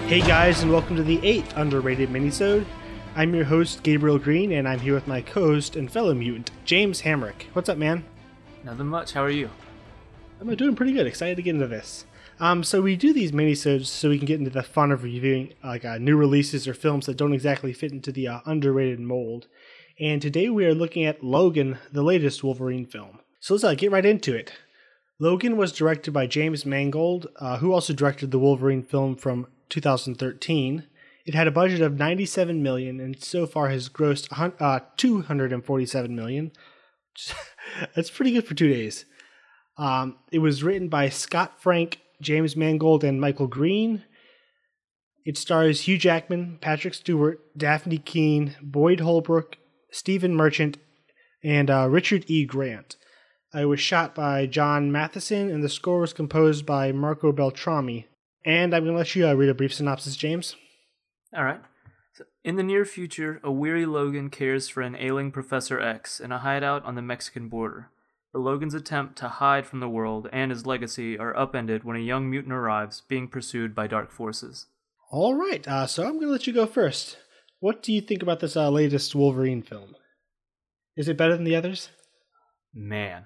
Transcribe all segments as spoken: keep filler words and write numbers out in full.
Hey guys, and welcome to the eighth Underrated Minisode. I'm your host, Gabriel Green, and I'm here with my co-host and fellow mutant, James Hamrick. What's up, man? Nothing much. How are you? I'm doing pretty good. Excited to get into this. Um, so we do these minisodes so we can get into the fun of reviewing like uh, new releases or films that don't exactly fit into the uh, underrated mold. And today we are looking at Logan, the latest Wolverine film. So let's uh, get right into it. Logan was directed by James Mangold, uh, who also directed the Wolverine film from two thousand thirteen. It had a budget of ninety-seven million dollars and so far has grossed uh, two hundred forty-seven million dollars. That's pretty good for two days. Um, it was written by Scott Frank, James Mangold, and Michael Green. It stars Hugh Jackman, Patrick Stewart, Daphne Keane, Boyd Holbrook, Stephen Merchant, and uh, Richard E. Grant. It was shot by John Matheson, and the score was composed by Marco Beltrami. And I'm going to let you uh, read a brief synopsis, James. All right. So, in the near future, a weary Logan cares for an ailing Professor X in a hideout on the Mexican border. But Logan's attempt to hide from the world and his legacy are upended when a young mutant arrives, being pursued by dark forces. All right, uh, so I'm going to let you go first. What do you think about this uh, latest Wolverine film? Is it better than the others? Man.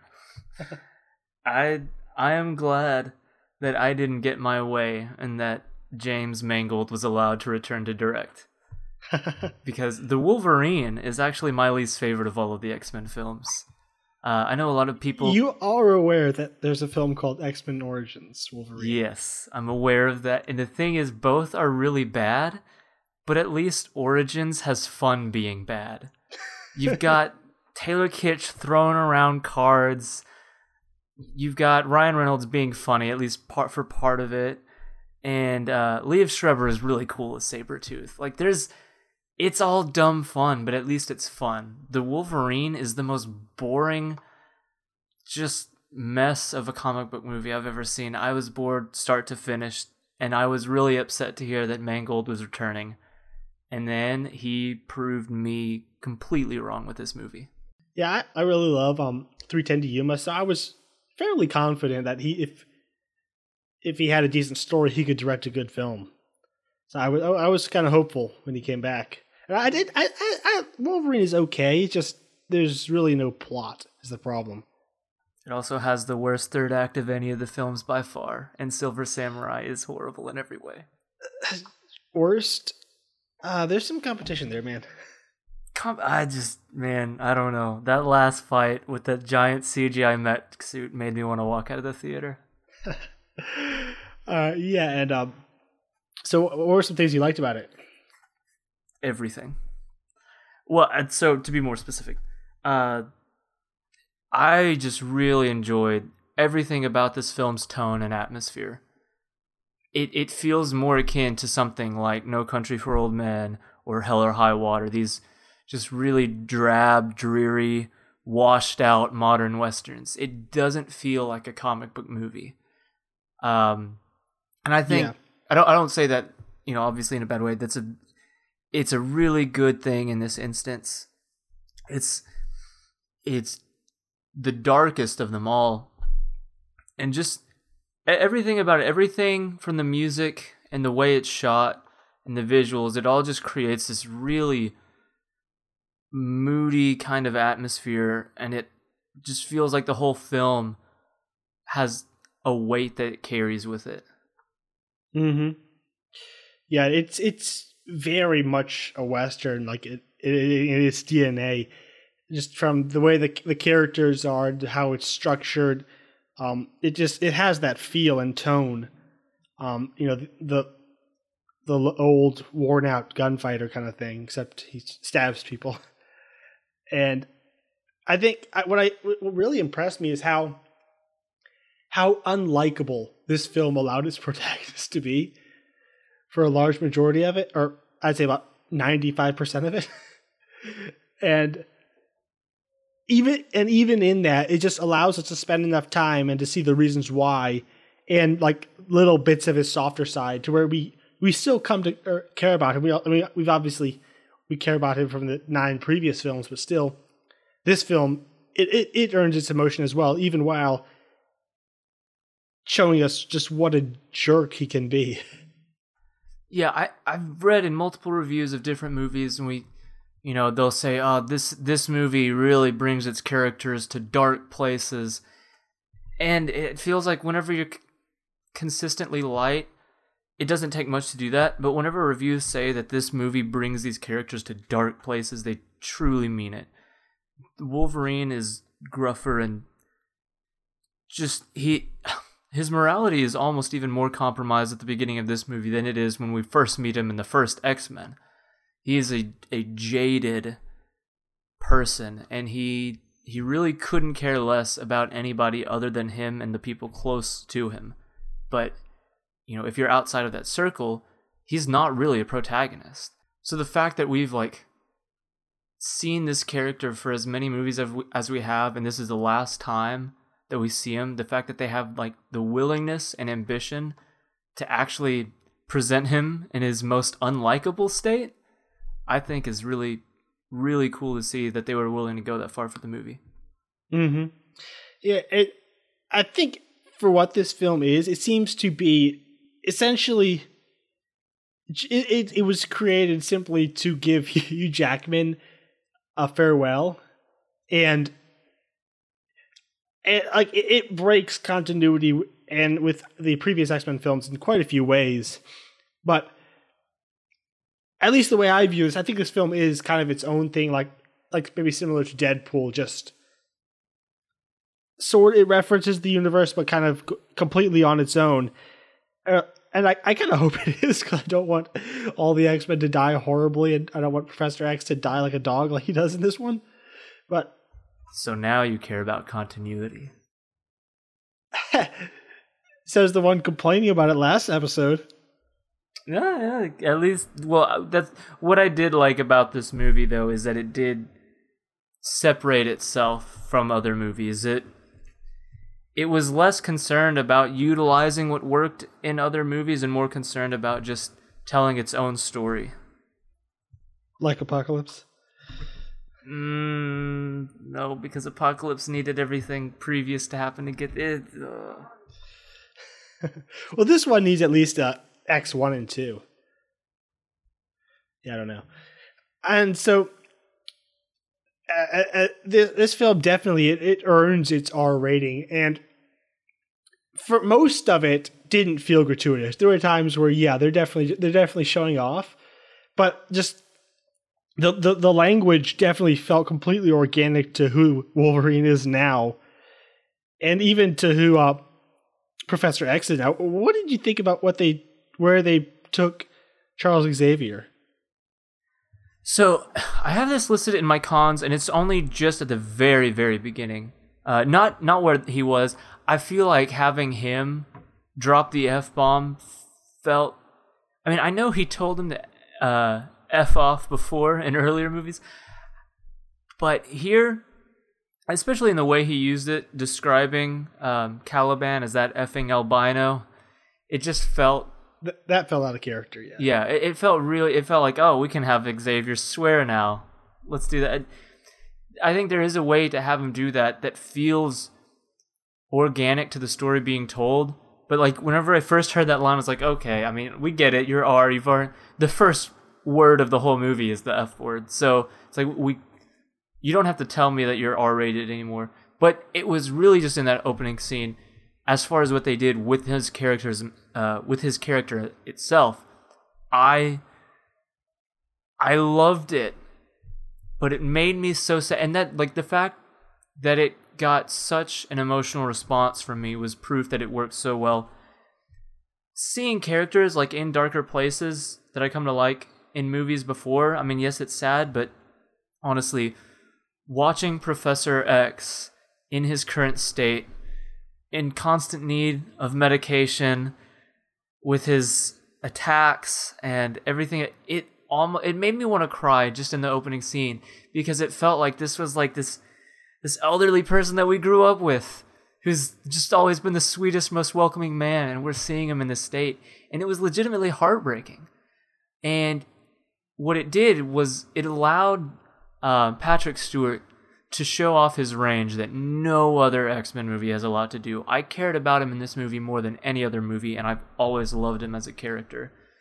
I I am glad that I didn't get my way and that James Mangold was allowed to return to direct. Because The Wolverine is actually my least favorite of all of the X-Men films. Uh, I know a lot of people... You are aware that there's a film called X-Men Origins Wolverine. Yes, I'm aware of that. And the thing is, both are really bad, but at least Origins has fun being bad. You've got Taylor Kitsch throwing around cards. You've got Ryan Reynolds being funny, at least part for part of it. And uh, Liev Schreiber is really cool as Sabretooth. Like, there's... It's all dumb fun, but at least it's fun. The Wolverine is the most boring, just mess of a comic book movie I've ever seen. I was bored start to finish, and I was really upset to hear that Mangold was returning. And then he proved me completely wrong with this movie. Yeah, I, I really love um three ten to Yuma, so I was fairly confident that he, if if he had a decent story, he could direct a good film. So I was I was kind of hopeful when he came back. And I did. I, I, I Wolverine is okay. Just there's really no plot is the problem. It also has the worst third act of any of the films by far, and Silver Samurai is horrible in every way. Worst? Uh, there's some competition there, man. Com- I just, man, I don't know. That last fight with that giant C G I mech suit made me want to walk out of the theater. uh, yeah, and um, so what were some things you liked about it? Everything. Well, and so to be more specific, uh, I just really enjoyed everything about this film's tone and atmosphere. It it feels more akin to something like No Country for Old Men or Hell or High Water. These just really drab, dreary, washed out modern westerns. It doesn't feel like a comic book movie. Um, and I think, yeah. I don't I don't say that, you know, obviously in a bad way. That's a, it's a really good thing in this instance. It's, it's the darkest of them all. And just everything about it, everything from the music and the way it's shot and the visuals, it all just creates this really moody kind of atmosphere, and it just feels like the whole film has a weight that it carries with it. Mm-hmm. Yeah, it's it's very much a Western, like it, it, in its D N A, just from the way the the characters are, to how it's structured. Um, it just it has that feel and tone. Um, you know, the, the the old worn out gunfighter kind of thing, except he stabs people. And I think what I what really impressed me is how how unlikable this film allowed its protagonist to be for a large majority of it, or I'd say about ninety-five percent of it. and even and even in that, it just allows us to spend enough time and to see the reasons why, and like little bits of his softer side, to where we we still come to er, care about him. We I mean, we've obviously. We care about him from the nine previous films, but still, this film, it, it, it earns its emotion as well, even while showing us just what a jerk he can be. Yeah, I, I've read in multiple reviews of different movies, and we, you know, they'll say, oh, this, this movie really brings its characters to dark places. And it feels like whenever you're c- consistently light, it doesn't take much to do that. But whenever reviews say that this movie brings these characters to dark places, they truly mean it. Wolverine is gruffer and just, he... his morality is almost even more compromised at the beginning of this movie than it is when we first meet him in the first X-Men. He is a, a jaded person, and he he really couldn't care less about anybody other than him and the people close to him. But, you know, if you're outside of that circle, he's not really a protagonist. So the fact that we've, like, seen this character for as many movies as we, as we have, and this is the last time that we see him, the fact that they have like the willingness and ambition to actually present him in his most unlikable state, I think is really, really cool to see that they were willing to go that far for the movie. Mm-hmm. Yeah, it. I think for what this film is, it seems to be essentially. It it, it was created simply to give Hugh Jackman a farewell, and. It, like it, it breaks continuity and with the previous X-Men films in quite a few ways, but at least the way I view this, I think this film is kind of its own thing, like like maybe similar to Deadpool, just sort it references the universe, but kind of c- completely on its own. Uh, and I, I kind of hope it is, because I don't want all the X-Men to die horribly, and I don't want Professor X to die like a dog like he does in this one, but. So now you care about continuity. Says the one complaining about it last episode. Yeah, yeah, at least, well, that's what I did like about this movie, though, is that it did separate itself from other movies. It it was less concerned about utilizing what worked in other movies and more concerned about just telling its own story. Like Apocalypse? Mm, no, because Apocalypse needed everything previous to happen to get it. Well, this one needs at least uh, X one and two. Yeah, I don't know. And so, uh, uh, this, this film definitely, it, it earns its R rating. And for most of it, didn't feel gratuitous. There were times where, yeah, they're definitely they're definitely showing off. But just... The, the the language definitely felt completely organic to who Wolverine is now, and even to who uh, Professor X is now. What did you think about what they where they took Charles Xavier? So I have this listed in my cons, and it's only just at the very very beginning, uh, not not where he was. I feel like having him drop the F-bomb felt. I mean, I know he told him to. Uh, F off before in earlier movies, but here, especially in the way he used it, describing um, Caliban as that effing albino, it just felt Th- that fell out of character. Yeah, yeah, it, it felt really. It felt like, oh, we can have Xavier swear now. Let's do that. I think there is a way to have him do that that feels organic to the story being told. But like whenever I first heard that line, I was like, okay, I mean, we get it. You're R. You've already the first. Word of the whole movie is the F word, so it's like we you don't have to tell me that you're R-rated anymore. But it was really just in that opening scene, as far as what they did with his characters, uh, with his character itself. I I loved it, but it made me so sad, and that like the fact that it got such an emotional response from me was proof that it worked so well. Seeing characters like in darker places that I come to like. In movies before, I mean, yes, it's sad, but honestly, watching Professor X in his current state, in constant need of medication, with his attacks and everything, it almost it made me want to cry just in the opening scene, because it felt like this was like this this elderly person that we grew up with, who's just always been the sweetest, most welcoming man, and we're seeing him in this state, and it was legitimately heartbreaking. And what it did was it allowed uh, Patrick Stewart to show off his range that no other X-Men movie has a lot to do. I cared about him in this movie more than any other movie, and I've always loved him as a character.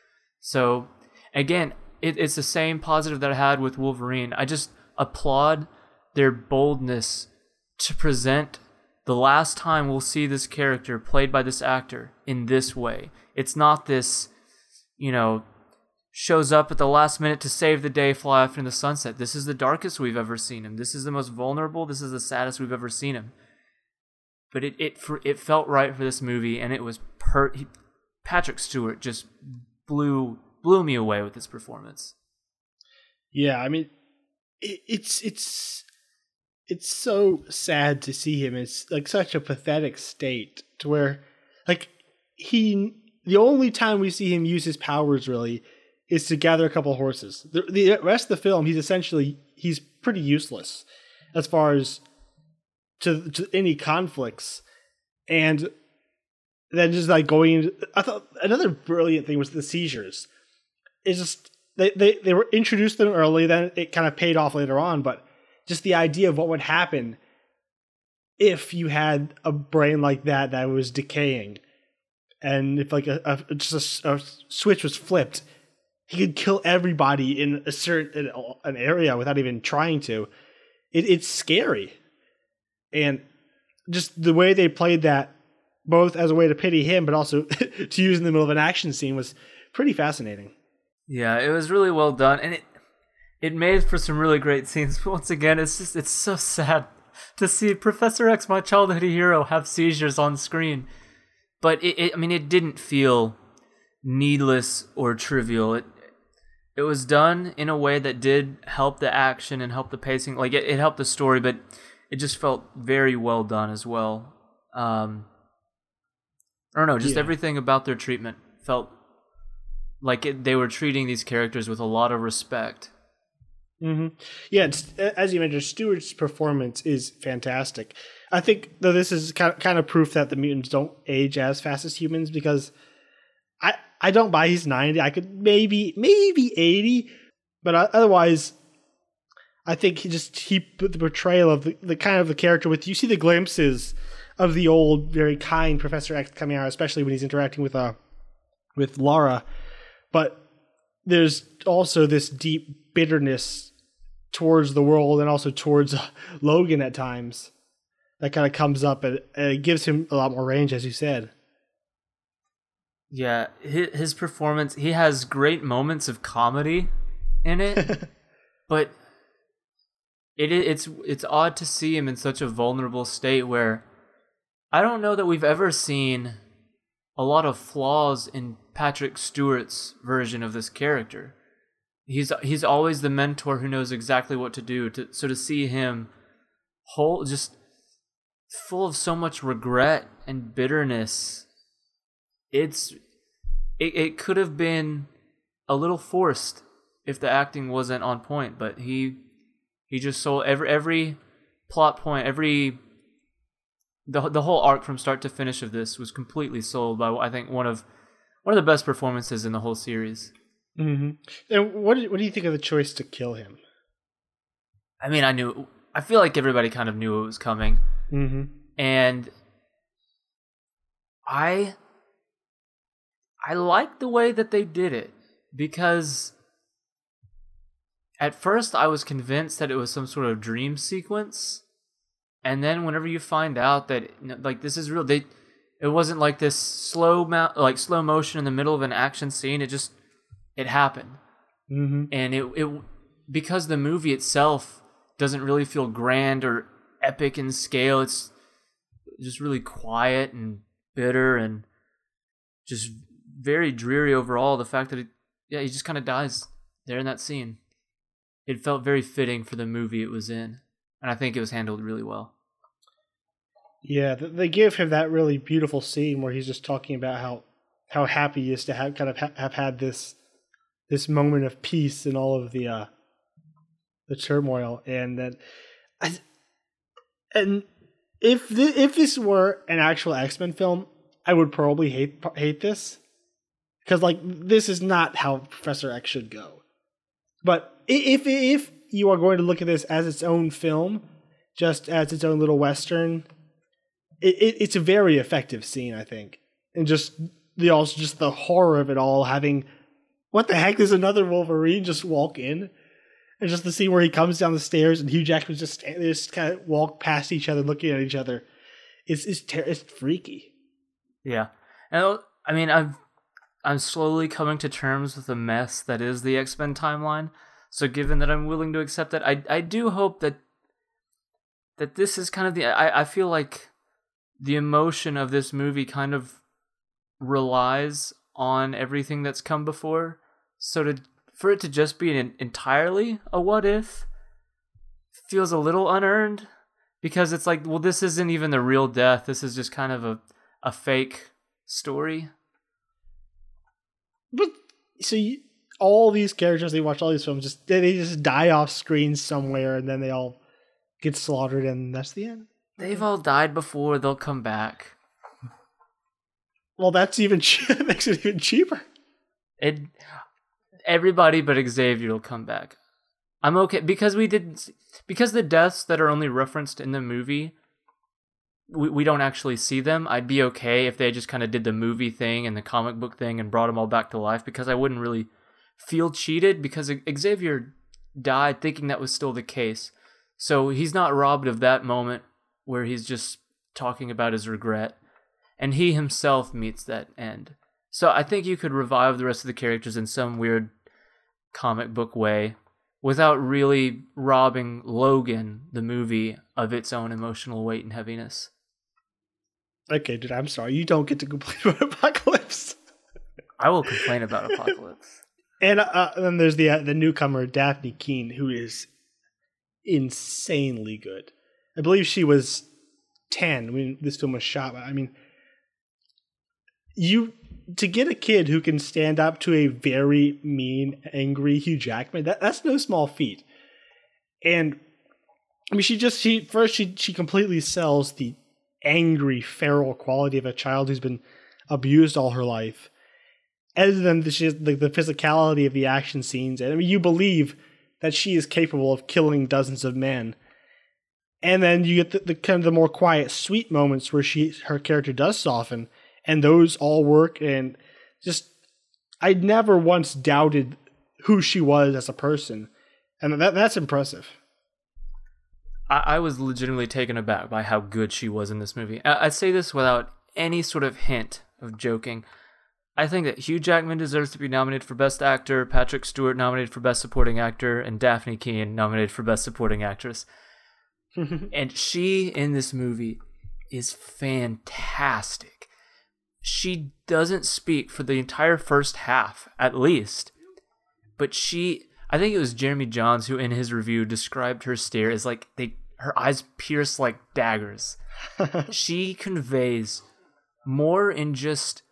So, again, it, it's the same positive that I had with Wolverine. I just applaud their boldness to present the last time we'll see this character played by this actor in this way. It's not this, you know, shows up at the last minute to save the day, fly off into the sunset. This is the darkest we've ever seen him. This is the most vulnerable. This is the saddest we've ever seen him. But it it for, it felt right for this movie, and it was per. He, Patrick Stewart just blew blew me away with his performance. Yeah, I mean, it, it's it's it's so sad to see him. It's like such a pathetic state to where, like, he the only time we see him use his powers really is to gather a couple horses. The, the rest of the film, he's essentially he's pretty useless as far as to, to any conflicts, and then just like going into, I thought another brilliant thing was the seizures. It's just they, they, they were introduced them early, then it kind of paid off later on, but just the idea of what would happen if you had a brain like that that was decaying, and if like a, a just a, a switch was flipped, he could kill everybody in a certain an area without even trying to. It, it's scary, and just the way they played that, both as a way to pity him, but also to use in the middle of an action scene, was pretty fascinating. Yeah, it was really well done, and it it made for some really great scenes. But once again, it's just it's so sad to see Professor X, my childhood hero, have seizures on screen. But it, it I mean, it didn't feel needless or trivial. It it was done in a way that did help the action and help the pacing. Like it, it helped the story, but it just felt very well done as well. Um, I don't know, just yeah. everything about their treatment felt like it, they were treating these characters with a lot of respect. Mm-hmm. Yeah, it's, as you mentioned, Stewart's performance is fantastic. I think, though, this is kind of, kind of proof that the mutants don't age as fast as humans, because I I don't buy he's ninety. I could maybe maybe eighty, but otherwise, I think he just he put the portrayal of the, the kind of the character with, you see the glimpses of the old, very kind Professor X coming out, especially when he's interacting with uh with Laura. But there's also this deep bitterness towards the world and also towards uh, Logan at times that kind of comes up, and, and it gives him a lot more range, as you said. Yeah, his, his performance, he has great moments of comedy in it, but it it's it's odd to see him in such a vulnerable state where I don't know that we've ever seen a lot of flaws in Patrick Stewart's version of this character. He's he's always the mentor who knows exactly what to do. To, so to see him whole, just full of so much regret and bitterness, it's it, it could have been a little forced if the acting wasn't on point. But he he just sold every every plot point, every the the whole arc from start to finish of this was completely sold by, I think, one of one of the best performances in the whole series. Mm-hmm. And what do, what do you think of the choice to kill him? I mean, I knew. I feel like everybody kind of knew it was coming, mm-hmm. and I I like the way that they did it, because at first I was convinced that it was some sort of dream sequence, and then whenever you find out that, like, this is real, they it wasn't like this slow mo- like slow motion in the middle of an action scene. It just it happened, mm-hmm. and it it because the movie itself doesn't really feel grand or epic in scale. It's just really quiet and bitter and just very dreary overall. The fact that it, yeah, he just kind of dies there in that scene. It felt very fitting for the movie it was in, and I think it was handled really well. Yeah, they give him that really beautiful scene where he's just talking about how how happy he is to have kind of ha- have had this this moment of peace in all of the uh, the turmoil, and then I, and if th- if this were an actual X-Men film, I would probably hate hate this, because like this is not how Professor X should go. But if if you are going to look at this as its own film, just as its own little western, it, it it's a very effective scene, I think, and just the also just the horror of it all, having what the heck? There's another Wolverine just walk in. And just the scene where he comes down the stairs and Hugh Jackman just they just kind of walk past each other, looking at each other. It's it's ter- it's freaky. Yeah, and I mean I've I'm slowly coming to terms with the mess that is the X-Men timeline. So given that I'm willing to accept that, I I do hope that that this is kind of the I I feel like the emotion of this movie kind of relies on everything that's come before. So to for it to just be an entirely a what if feels a little unearned, because it's like, well, this isn't even the real death. This is just kind of a, a fake story. But so you, all these characters, they watch all these films, just they, they just die off screen somewhere, and then they all get slaughtered, and that's the end. They've all died before. They'll come back. Well, that's even that makes it even cheaper. It. Everybody but Xavier will come back. I'm okay because we didn't because the deaths that are only referenced in the movie, we we don't actually see them. I'd be okay if they just kind of did the movie thing and the comic book thing and brought them all back to life, because I wouldn't really feel cheated, because Xavier died thinking that was still the case. So he's not robbed of that moment where he's just talking about his regret, and he himself meets that end. So I think you could revive the rest of the characters in some weird comic book way without really robbing Logan, the movie, of its own emotional weight and heaviness. Okay, dude, I'm sorry. You don't get to complain about Apocalypse. I will complain about Apocalypse. And uh, then there's the uh, the newcomer, Daphne Keane, who is insanely good. I believe she was ten when this film was shot. I mean, you... to get a kid who can stand up to a very mean, angry Hugh Jackman, that, that's no small feat. And I mean, she just she first she she completely sells the angry, feral quality of a child who's been abused all her life. And then she has the, the physicality of the action scenes, and I mean, you believe that she is capable of killing dozens of men. And then you get the, the kind of the more quiet, sweet moments where she her character does soften. And those all work, and just, I never once doubted who she was as a person. And that that's impressive. I, I was legitimately taken aback by how good she was in this movie. I, I say this without any sort of hint of joking. I think that Hugh Jackman deserves to be nominated for Best Actor, Patrick Stewart nominated for Best Supporting Actor, and Daphne Keane nominated for Best Supporting Actress. And she, in this movie, is fantastic. She doesn't speak for the entire first half, at least. But she, I think it was Jeremy Johns who, in his review, described her stare as like they, her eyes pierce like daggers. She conveys more in just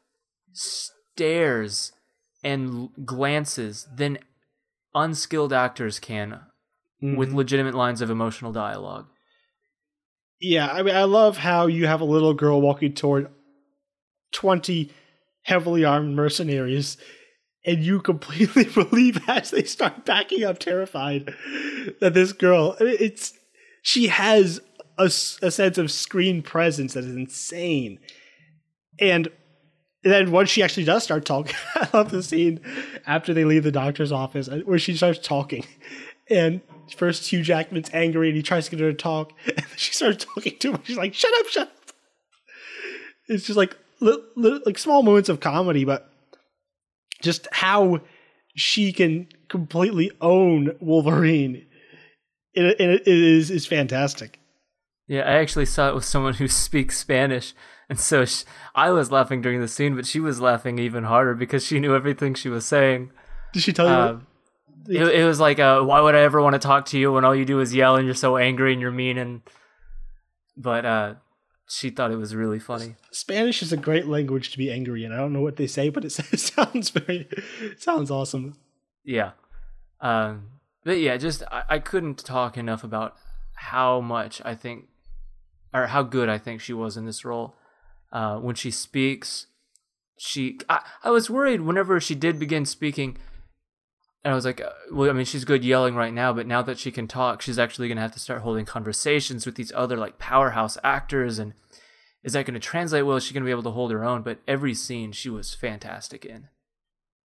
stares and glances than unskilled actors can, mm-hmm. with legitimate lines of emotional dialogue. Yeah, I mean, I love how you have a little girl walking toward twenty heavily armed mercenaries, and you completely believe as they start backing up terrified that this girl, it's she has a, a sense of screen presence that is insane. And then once she actually does start talking, I love the scene after they leave the doctor's office where she starts talking, and first Hugh Jackman's angry and he tries to get her to talk, and then she starts talking to him. She's like, shut up, shut up. It's just like Li- li- like small moments of comedy, but just how she can completely own Wolverine, it, it, it is is fantastic. Yeah, I actually saw it with someone who speaks Spanish, and so she, I was laughing during the scene, but she was laughing even harder because she knew everything she was saying. Did she tell you? Um, it, it was like, uh, why would I ever want to talk to you when all you do is yell and you're so angry and you're mean? And but uh, she thought it was really funny. Spanish is a great language to be angry in. I don't know what they say, but it sounds very, it sounds awesome. Yeah. Um, but yeah, just, I, I couldn't talk enough about how much I think, or how good I think she was in this role. Uh, when she speaks, she, I, I was worried whenever she did begin speaking, and I was like, uh, well, I mean, she's good yelling right now, but now that she can talk, she's actually going to have to start holding conversations with these other like powerhouse actors, and is that going to translate well? Is she going to be able to hold her own? But every scene she was fantastic in.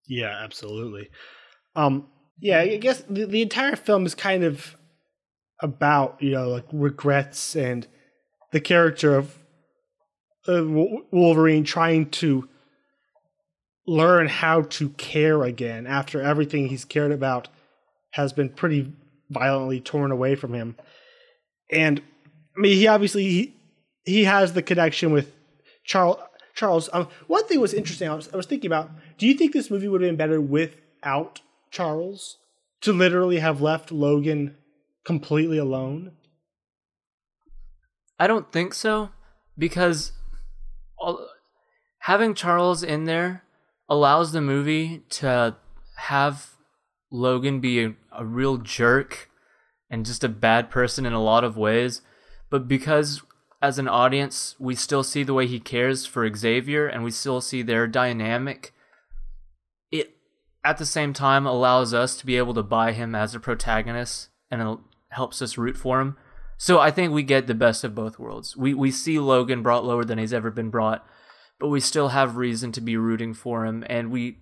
Yeah, absolutely. Um, yeah, I guess the, the entire film is kind of about, you know, like regrets and the character of uh, Wolverine trying to learn how to care again after everything he's cared about has been pretty violently torn away from him. And I mean, he obviously he, he has the connection with Charles. Charles, um, one thing was interesting. I was, I was thinking about. Do you think this movie would have been better without Charles? To literally have left Logan completely alone? I don't think so, because all, having Charles in there allows the movie to have Logan be a, a real jerk and just a bad person in a lot of ways. But because as an audience, we still see the way he cares for Xavier and we still see their dynamic, it at the same time allows us to be able to buy him as a protagonist and it helps us root for him. So I think we get the best of both worlds. We we see Logan brought lower than he's ever been brought, but we still have reason to be rooting for him. And we,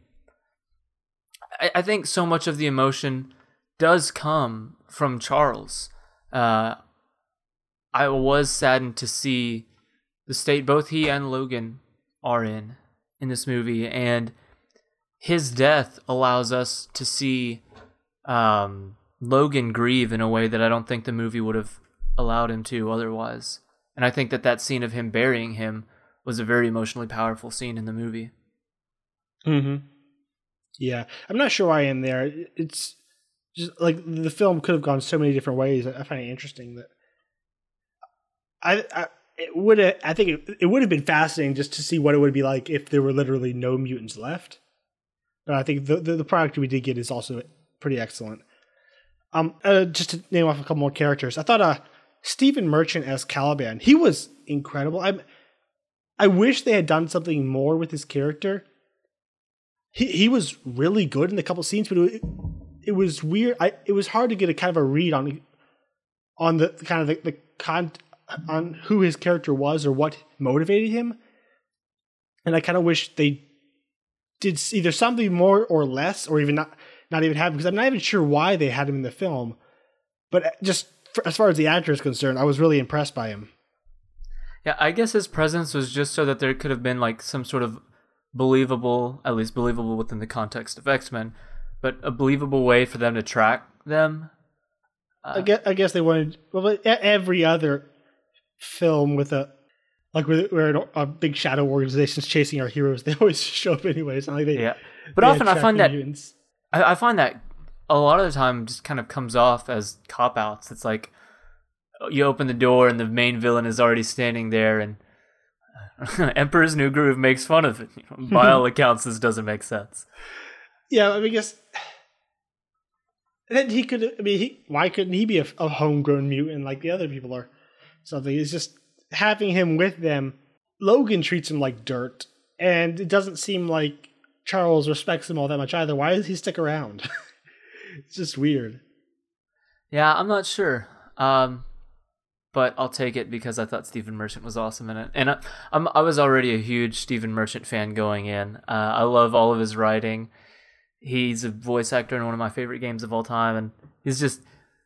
I, I think so much of the emotion does come from Charles. Uh, I was saddened to see the state both he and Logan are in in this movie, and his death allows us to see um, Logan grieve in a way that I don't think the movie would have allowed him to otherwise. And I think that that scene of him burying him was a very emotionally powerful scene in the movie. Mm-hmm. Yeah, I'm not sure why I am there. It's just like the film could have gone so many different ways. I find it interesting that I, I it would have. I think it, it would have been fascinating just to see what it would be like if there were literally no mutants left. But I think the the, the product we did get is also pretty excellent. Um, uh, just to name off a couple more characters, I thought uh Stephen Merchant as Caliban, he was incredible. I I wish they had done something more with his character. He he was really good in a couple scenes, but it, it was weird. I it was hard to get a kind of a read on on the kind of the, the con on who his character was or what motivated him. And I kind of wish they did either something more or less, or even not not even have him, because I'm not even sure why they had him in the film. But just for, as far as the actor is concerned, I was really impressed by him. Yeah, I guess his presence was just so that there could have been like some sort of believable, at least believable within the context of X-Men, but a believable way for them to track them. Uh, I guess I guess they wanted, well, every other film with a like where, where a big shadow organization's chasing our heroes, they always show up anyways. Like they, yeah, but they often I find that mutants. I, I find that a lot of the time just kind of comes off as cop outs. It's like you open the door and the main villain is already standing there, and Emperor's New Groove makes fun of it. You know, by all accounts, this doesn't make sense. Yeah, I mean, I guess then he could. I mean, he, why couldn't he be a, a homegrown mutant like the other people are? Something. It's just having him with them. Logan treats him like dirt, and it doesn't seem like Charles respects him all that much either. Why does he stick around? It's just weird. Yeah, I'm not sure. Um, but I'll take it because I thought Stephen Merchant was awesome in it. And I, I'm, I was already a huge Stephen Merchant fan going in. Uh, I love all of his writing. He's a voice actor in one of my favorite games of all time. And he's just...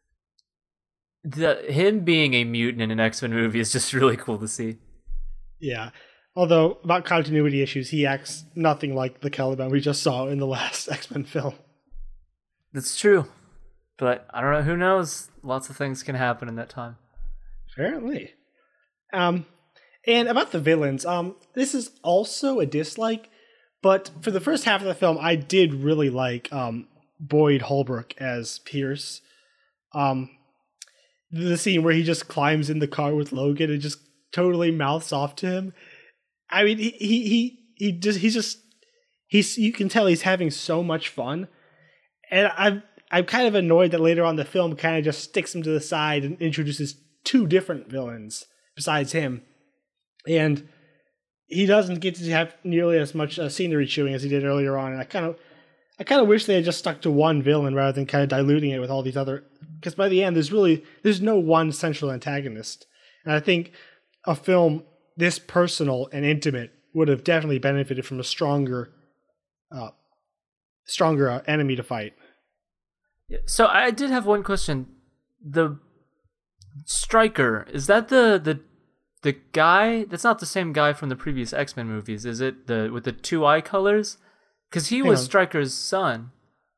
The, him being a mutant in an X-Men movie is just really cool to see. Yeah. Although, about continuity issues, he acts nothing like the Caliban we just saw in the last X-Men film. That's true. But I don't know, who knows? Lots of things can happen in that time. Apparently. Um, and about the villains, um, this is also a dislike, but for the first half of the film, I did really like um, Boyd Holbrook as Pierce. Um, the scene where he just climbs in the car with Logan and just totally mouths off to him. I mean, he he he, he just he's just he's you can tell he's having so much fun, and I'm I'm kind of annoyed that later on the film kind of just sticks him to the side and introduces two different villains besides him, and he doesn't get to have nearly as much uh, scenery chewing as he did earlier on. And I kind of I kind of wish they had just stuck to one villain rather than kind of diluting it with all these other. Because by the end, there's really there's no one central antagonist, and I think a film this personal and intimate would have definitely benefited from a stronger uh, stronger uh, enemy to fight. So I did have one question. The Stryker, is that the the the guy? That's not the same guy from the previous X-Men movies, is it? The with the two eye colors? Because he Hang was on. Stryker's son.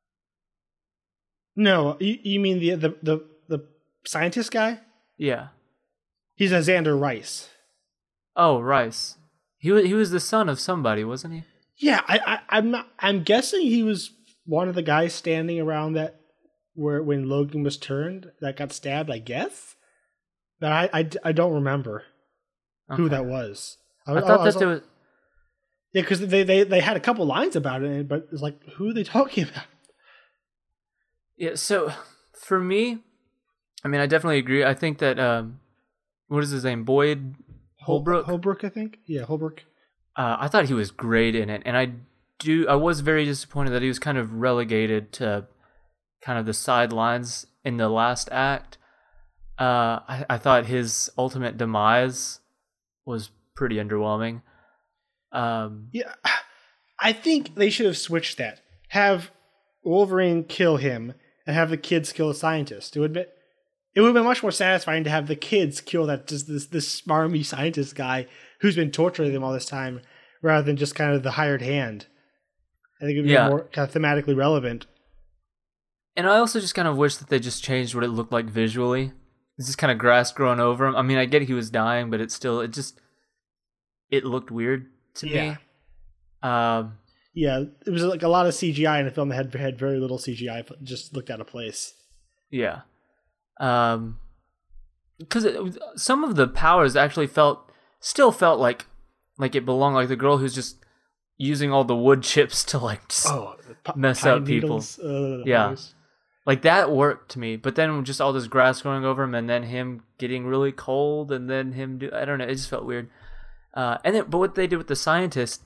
No, you, you mean the, the the the scientist guy? Yeah. He's a Xander Rice. Oh, Rice. He was he was the son of somebody, wasn't he? Yeah, I, I I'm not. I'm guessing he was one of the guys standing around that where when Logan was turned that got stabbed. I guess, but I I, I don't remember who Okay. that was. I thought I was- that there was. Yeah, because they, they they had a couple lines about it, but it's like, who are they talking about? Yeah. So for me, I mean, I definitely agree. I think that um, what is his name, Boyd Holbrook? Holbrook, I think. Yeah, Holbrook. Uh, I thought he was great in it, and I do. I was very disappointed that he was kind of relegated to kind of the sidelines in the last act. Uh, I, I thought his ultimate demise was pretty underwhelming. Um, Yeah, I think they should have switched that. Have Wolverine kill him and have the kids kill the scientist. It would be, it would have been much more satisfying to have the kids kill that just this this smarmy scientist guy who's been torturing them all this time, rather than just kind of the hired hand. I think it would be Yeah. more kind of thematically relevant. and I also just kind of wish that they just changed what it looked like visually. It's just kind of grass growing over him. I mean, I get he was dying, but it still, it just, it looked weird to Yeah. me. Um, Yeah, it was like a lot of C G I in a film that had had very little C G I. Just looked out of place. Yeah. Um, because some of the powers actually felt, still felt like, like it belonged, like the girl who's just using all the wood chips to like just Oh, p- mess pine up people. needles, uh, Yeah. those. Like that worked to me, but then just all this grass growing over him, and then him getting really cold, and then him do I don't know, it just felt weird. Uh, and then, but what they did with the scientist,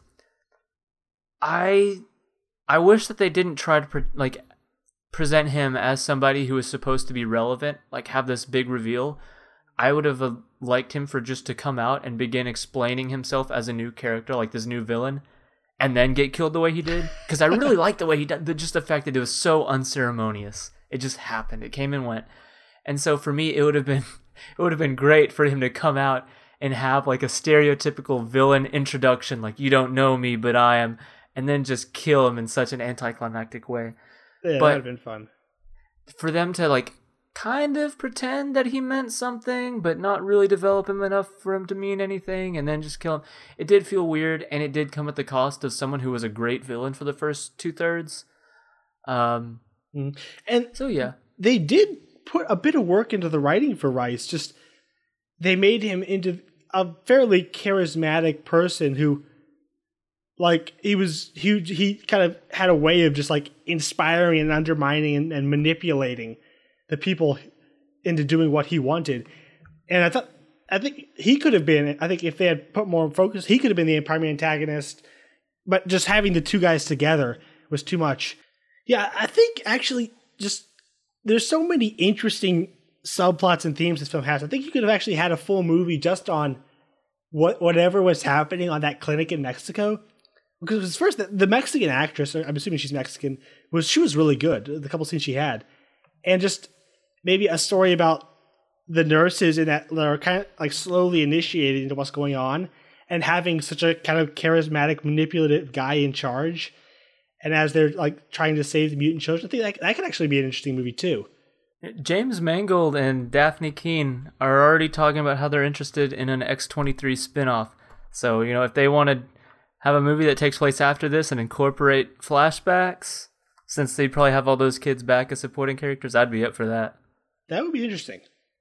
I, I wish that they didn't try to pre- like present him as somebody who was supposed to be relevant, like have this big reveal. I would have uh, liked him for just to come out and begin explaining himself as a new character, like this new villain, and then get killed the way he did. Because I really liked the way he did, the, just the fact that it was so unceremonious. It just happened. It came and went. And so for me, it would have been, it would have been great for him to come out and have like a stereotypical villain introduction, like you don't know me, but I am, and then just kill him in such an anticlimactic way. Yeah, But- that'd have been fun. For them to like kind of pretend that he meant something, but not really develop him enough for him to mean anything, and then just kill him. It did feel weird, and it did come at the cost of someone who was a great villain for the first two thirds. Um, And so yeah, they did put a bit of work into the writing for Rice. Just they made him into a fairly charismatic person who, like, he was he he kind of had a way of just like inspiring and undermining and, and manipulating the people into doing what he wanted. And I thought I think he could have been. I think if they had put more focus, he could have been the primary antagonist. But just having the two guys together was too much. Yeah, I think actually just there's so many interesting subplots and themes this film has. I think you could have actually had a full movie just on what whatever was happening on that clinic in Mexico. Because it was first the, the Mexican actress, I'm assuming she's Mexican, was she was really good. The couple scenes she had, and just maybe a story about the nurses in that, that are kind of like slowly initiated into what's going on, and having such a kind of charismatic, manipulative guy in charge. And as they're like trying to save the mutant children, I think that, that could actually be an interesting movie too. James Mangold and Daphne Keane are already talking about how they're interested in an X twenty-three spinoff. So, you know, if they want to have a movie that takes place after this and incorporate flashbacks, since they probably have all those kids back as supporting characters, I'd be up for that. That would be interesting.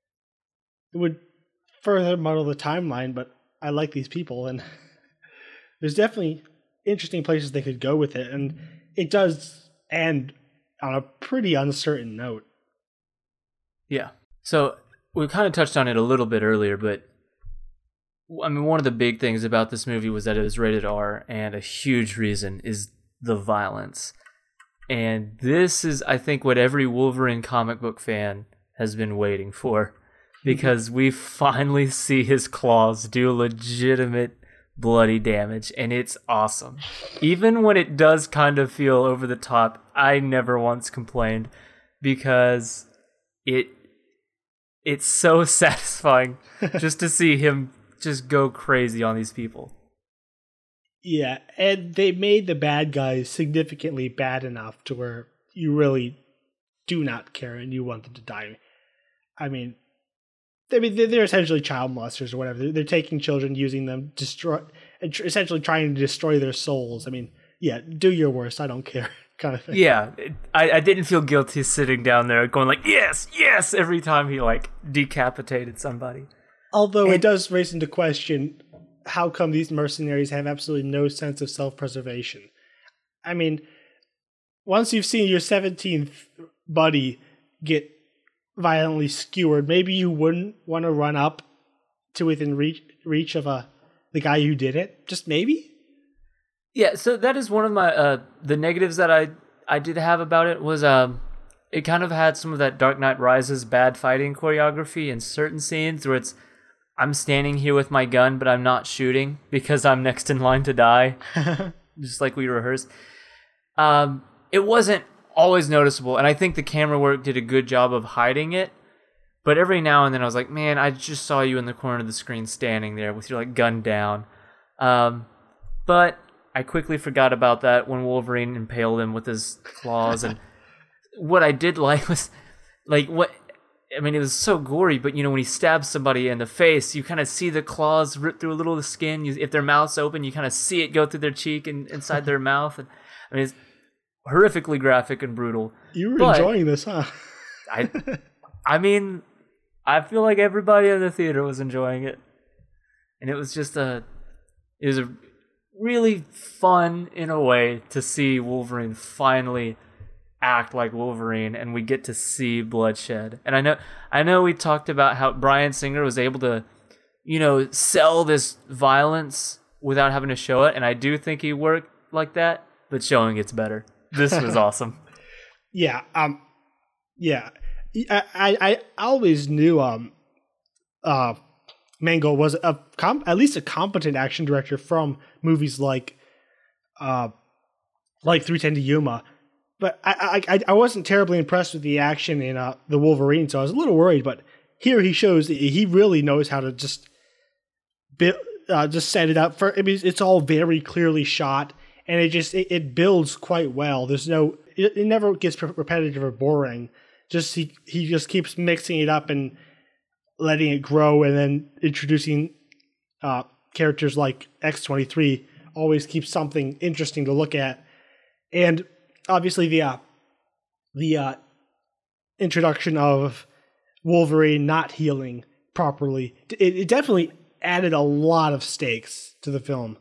It would further muddle the timeline, but I like these people, and there's definitely interesting places they could go with it, and it does end on a pretty uncertain note. Yeah. So we kind of touched on it a little bit earlier, but I mean, one of the big things about this movie was that it was rated R, and a huge reason is the violence. And this is, I think, what every Wolverine comic book fan has been waiting for, because we finally see his claws do legitimate bloody damage, and it's awesome. Even when it does kind of feel over the top, I never once complained because it it's so satisfying just to see him just go crazy on these people. Yeah, and they made the bad guys significantly bad enough to where you really do not care and you want them to die. I mean, I mean they're essentially child molesters or whatever. They're, they're taking children, using them, destroy, essentially trying to destroy their souls. I mean, yeah, do your worst. I don't care, kind of thing. Yeah, I, I didn't feel guilty sitting down there going like, yes, yes, every time he like decapitated somebody. Although and, it does raise into question, how come these mercenaries have absolutely no sense of self-preservation? I mean, once you've seen your seventeenth buddy get violently skewered, maybe you wouldn't want to run up to within reach, reach of a, the guy who did it. Just maybe? Yeah, so that is one of my, uh, the negatives that I, I did have about it was um, it kind of had some of that Dark Knight Rises bad fighting choreography in certain scenes where it's, I'm standing here with my gun, but I'm not shooting because I'm next in line to die, just like we rehearsed. Um, it wasn't always noticeable, and I think the camera work did a good job of hiding it. But every now and then I was like, man, I just saw you in the corner of the screen standing there with your like gun down. Um, but I quickly forgot about that when Wolverine impaled him with his claws. And what I did like was, like, what... I mean, it was so gory, but, you know, when he stabs somebody in the face, you kind of see the claws rip through a little of the skin. You, if their mouth's open, you kind of see it go through their cheek and inside their mouth. And, I mean, it's horrifically graphic and brutal. You were but enjoying this, huh? I, I mean, I feel like everybody in the theater was enjoying it. And it was just a... It was a really fun, in a way, to see Wolverine finally act like Wolverine, and we get to see bloodshed. And I know I know we talked about how Bryan Singer was able to, you know, sell this violence without having to show it, and I do think he worked like that, but showing it's better. This was awesome. Yeah, um yeah. I, I I always knew um uh Mangold was a comp- at least a competent action director from movies like uh like three ten to Yuma. But I, I I wasn't terribly impressed with the action in uh, the Wolverine, so I was a little worried. But here he shows that he really knows how to just build, uh, just set it up. For I mean, it's all very clearly shot, and it just it, it builds quite well. There's no it, it never gets repetitive or boring. Just he he just keeps mixing it up and letting it grow, and then introducing uh, characters like X twenty-three always keeps something interesting to look at, and obviously, the uh, the uh, introduction of Wolverine not healing properly, it, it definitely added a lot of stakes to the film,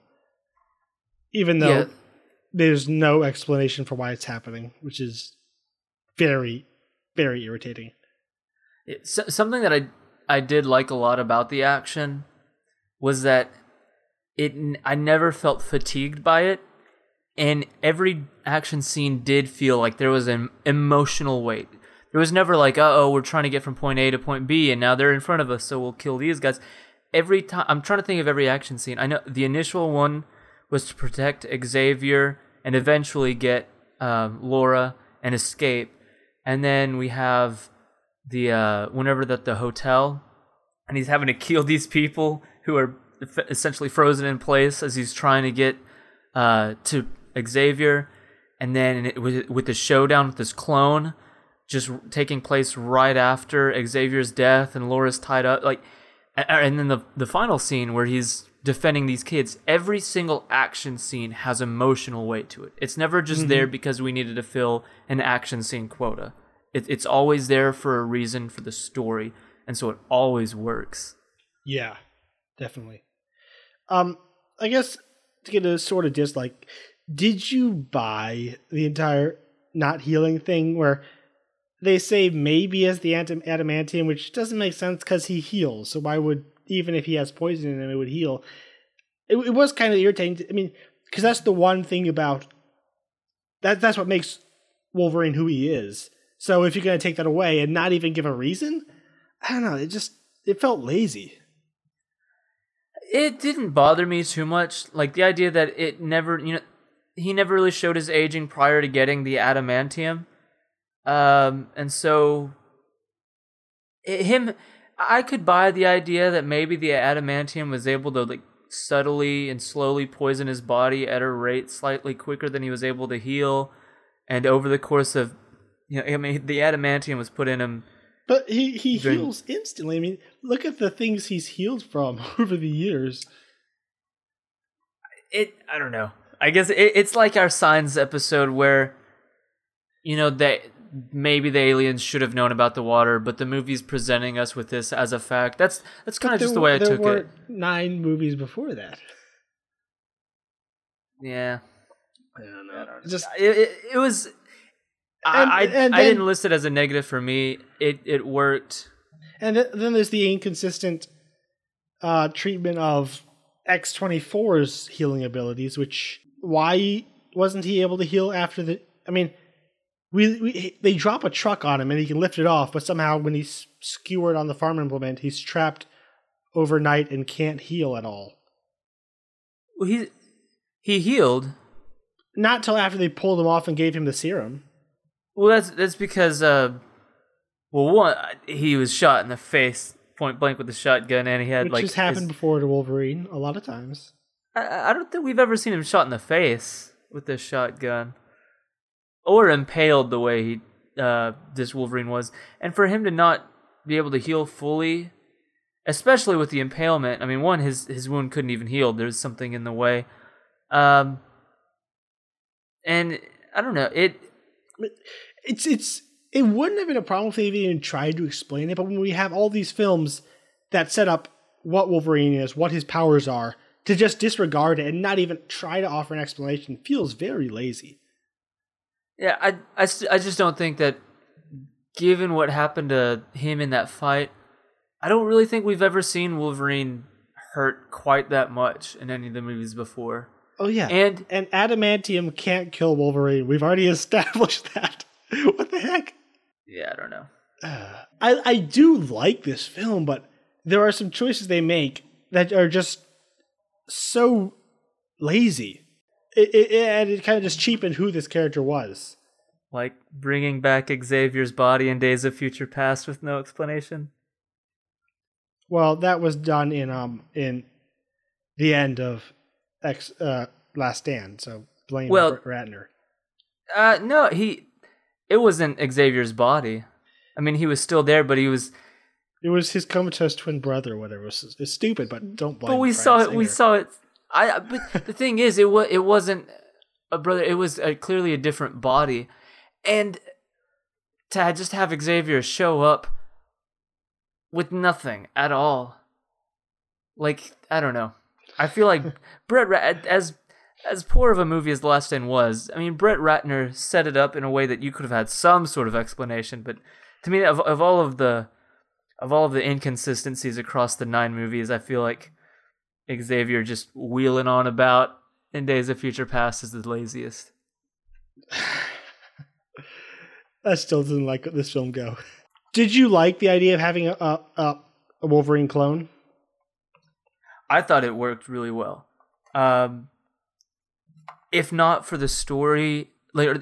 even though yeah. there's no explanation for why it's happening, which is very, very irritating. It's something that I I did like a lot about the action was that it I never felt fatigued by it. And every action scene did feel like there was an emotional weight. There was never like, uh-oh, we're trying to get from point A to point B, and now they're in front of us, so we'll kill these guys. Every time, I'm trying to think of every action scene. I know the initial one was to protect Xavier and eventually get um, Laura and escape. And then we have the, uh, whenever that the hotel, and he's having to kill these people who are essentially frozen in place as he's trying to get uh, to Xavier, and then it, with, with the showdown with this clone just taking place right after Xavier's death and Laura's tied up, like, and then the the final scene where he's defending these kids. Every single action scene has emotional weight to it. It's never just mm-hmm. there because we needed to fill an action scene quota. It, it's always there for a reason, for the story, and so it always works. Yeah, definitely. Um, I guess to get a sort of dislike. Did you buy the entire not healing thing where they say maybe as the adamantium, which doesn't make sense because he heals. So why would, even if he has poison in him, it would heal? It, it was kind of irritating. I mean, because that's the one thing about that. That's what makes Wolverine who he is. So if you're going to take that away and not even give a reason, I don't know. It just, it felt lazy. It didn't bother me too much. Like the idea that it never, you know, he never really showed his aging prior to getting the adamantium. Um, and so it, him, I could buy the idea that maybe the adamantium was able to like subtly and slowly poison his body at a rate slightly quicker than he was able to heal. And over the course of, you know, I mean, the adamantium was put in him. But he, he during, heals instantly. I mean, look at the things he's healed from over the years. It, I don't know. I guess it, it's like our Signs episode where, you know, they maybe the aliens should have known about the water, but the movie's presenting us with this as a fact. That's that's kind of just the way I there took were it. Nine movies before that. Yeah, I don't know. I don't know. Just it, it, it was. And, I I, and I then, didn't list it as a negative for me. It it worked. And then there's the inconsistent uh, treatment of X twenty-four's healing abilities, which why wasn't he able to heal after the? I mean, we, we they drop a truck on him and he can lift it off, but somehow when he's skewered on the farm implement, he's trapped overnight and can't heal at all. Well, he he healed. Not till after they pulled him off and gave him the serum. Well, that's that's because, uh, well, one, he was shot in the face, point blank with the shotgun, and he had Which like has happened his, before to Wolverine a lot of times. I, I don't think we've ever seen him shot in the face with this shotgun, or impaled the way he uh, this Wolverine was, and for him to not be able to heal fully, especially with the impalement. I mean, one, his his wound couldn't even heal. There's something in the way, um, and I don't know it. It's it's it wouldn't have been a problem if they even tried to explain it, but when we have all these films that set up what Wolverine is, what his powers are, to just disregard it and not even try to offer an explanation feels very lazy. Yeah, I, I, I just don't think that, given what happened to him in that fight, I don't really think we've ever seen Wolverine hurt quite that much in any of the movies before. Oh yeah, and and adamantium can't kill Wolverine. We've already established that. What the heck? Yeah, I don't know. Uh, I I do like this film, but there are some choices they make that are just so lazy. It it, it and it kind of just cheapened who this character was. Like bringing back Xavier's body in Days of Future Past with no explanation. Well, that was done in um in the end of X uh, Last Stand, so blame well, Ratner. Uh, no, he. It wasn't Xavier's body. I mean, he was still there, but he was. It was his comatose twin brother, or whatever. It's, it's stupid, but don't blame. But we Bryan saw it. Singer. We saw it. I. But the thing is, it was. It wasn't a brother. It was a, clearly a different body, and to just have Xavier show up with nothing at all. Like, I don't know. I feel like Brett Rat- as as poor of a movie as The Last Stand was, I mean, Brett Ratner set it up in a way that you could have had some sort of explanation. But to me, of of all of the of all of the inconsistencies across the nine movies, I feel like Xavier just wheeling on about in Days of Future Past is the laziest. I still didn't like this film go. Did you like the idea of having a a, a Wolverine clone? I thought it worked really well. Um, if not for the story, later,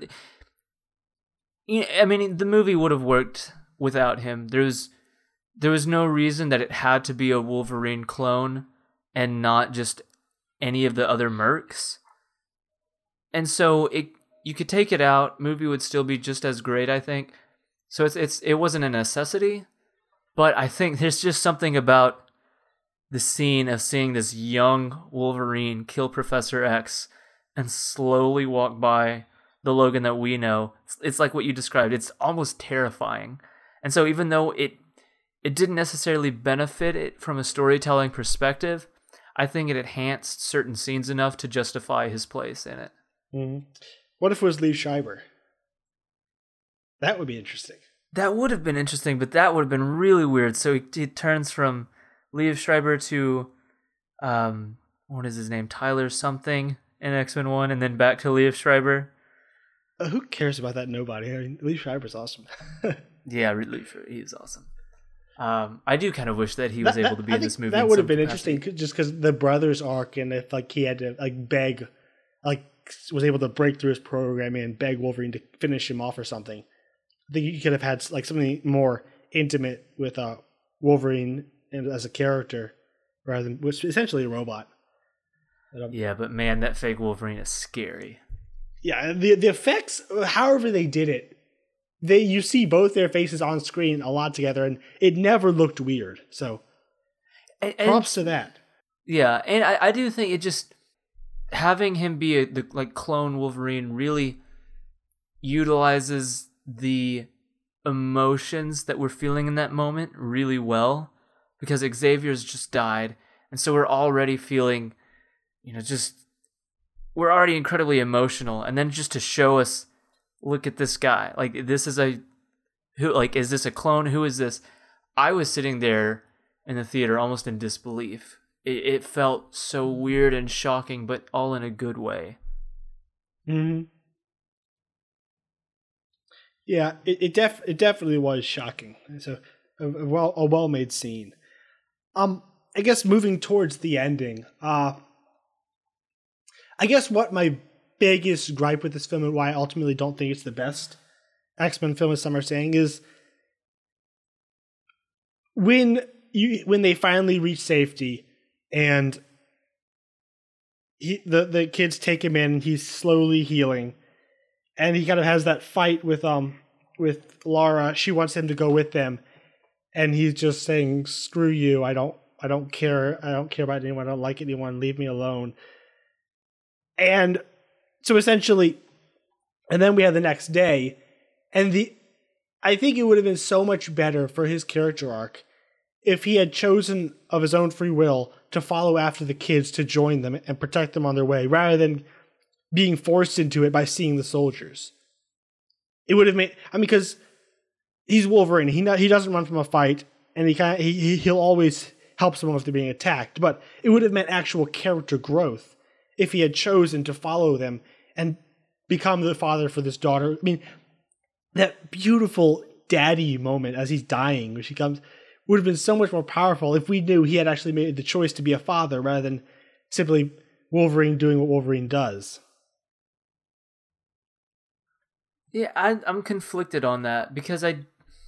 I mean, the movie would have worked without him. There's there was no reason that it had to be a Wolverine clone and not just any of the other mercs. And so it you could take it out, movie would still be just as great, I think. So it's it's it wasn't a necessity, but I think there's just something about the scene of seeing this young Wolverine kill Professor X and slowly walk by the Logan that we know. It's, it's like what you described. It's almost terrifying. And so even though it it didn't necessarily benefit it from a storytelling perspective, I think it enhanced certain scenes enough to justify his place in it. Mm-hmm. What if it was Liev Schreiber? That would be interesting. That would have been interesting, but that would have been really weird. So he, he turns from Liev Schreiber to, um, what is his name? Tyler something in X-Men one, and then back to Liev Schreiber. Uh, who cares about that nobody? I mean, Liev Schreiber's awesome. Yeah, Liev Schreiber, he's awesome. Um, I do kind of wish that he was that, able to be I in this movie. That would have been capacity. interesting, just because the brothers arc, and if like he had to like beg, like was able to break through his programming and beg Wolverine to finish him off or something. I think you could have had like something more intimate with uh, Wolverine and as a character, rather than which essentially a robot. Um, yeah, but man, that fake Wolverine is scary. Yeah, the the effects, however they did it, they you see both their faces on screen a lot together, and it never looked weird. So, and, and, props to that. Yeah, and I, I do think it just having him be a the like clone Wolverine really utilizes the emotions that we're feeling in that moment really well, because Xavier's just died, and so we're already feeling, you know, just we're already incredibly emotional, and then just to show us, look at this guy, like this is a who, like is this a clone? Who is this? I was sitting there in the theater almost in disbelief. It, it felt so weird and shocking, but all in a good way. Mm-hmm. Yeah, it it, def- it definitely was shocking. So a, a well a well made scene. Um, I guess moving towards the ending. Uh, I guess what my biggest gripe with this film and why I ultimately don't think it's the best X-Men film, as some are saying, is when you when they finally reach safety and he the the kids take him in, he's slowly healing. And he kind of has that fight with um with Laura. She wants him to go with them, and he's just saying, "Screw you! I don't I don't care. I don't care about anyone. I don't like anyone. Leave me alone." And so essentially, and then we have the next day, and the I think it would have been so much better for his character arc if he had chosen of his own free will to follow after the kids to join them and protect them on their way, rather than being forced into it by seeing the soldiers. It would have made, I mean, because he's Wolverine. He not, he doesn't run from a fight, and he kind of he he'll always help someone if they're being attacked. But it would have meant actual character growth if he had chosen to follow them and become the father for this daughter. I mean, that beautiful daddy moment as he's dying, which he comes, would have been so much more powerful if we knew he had actually made the choice to be a father rather than simply Wolverine doing what Wolverine does. Yeah, I, I'm conflicted on that because I,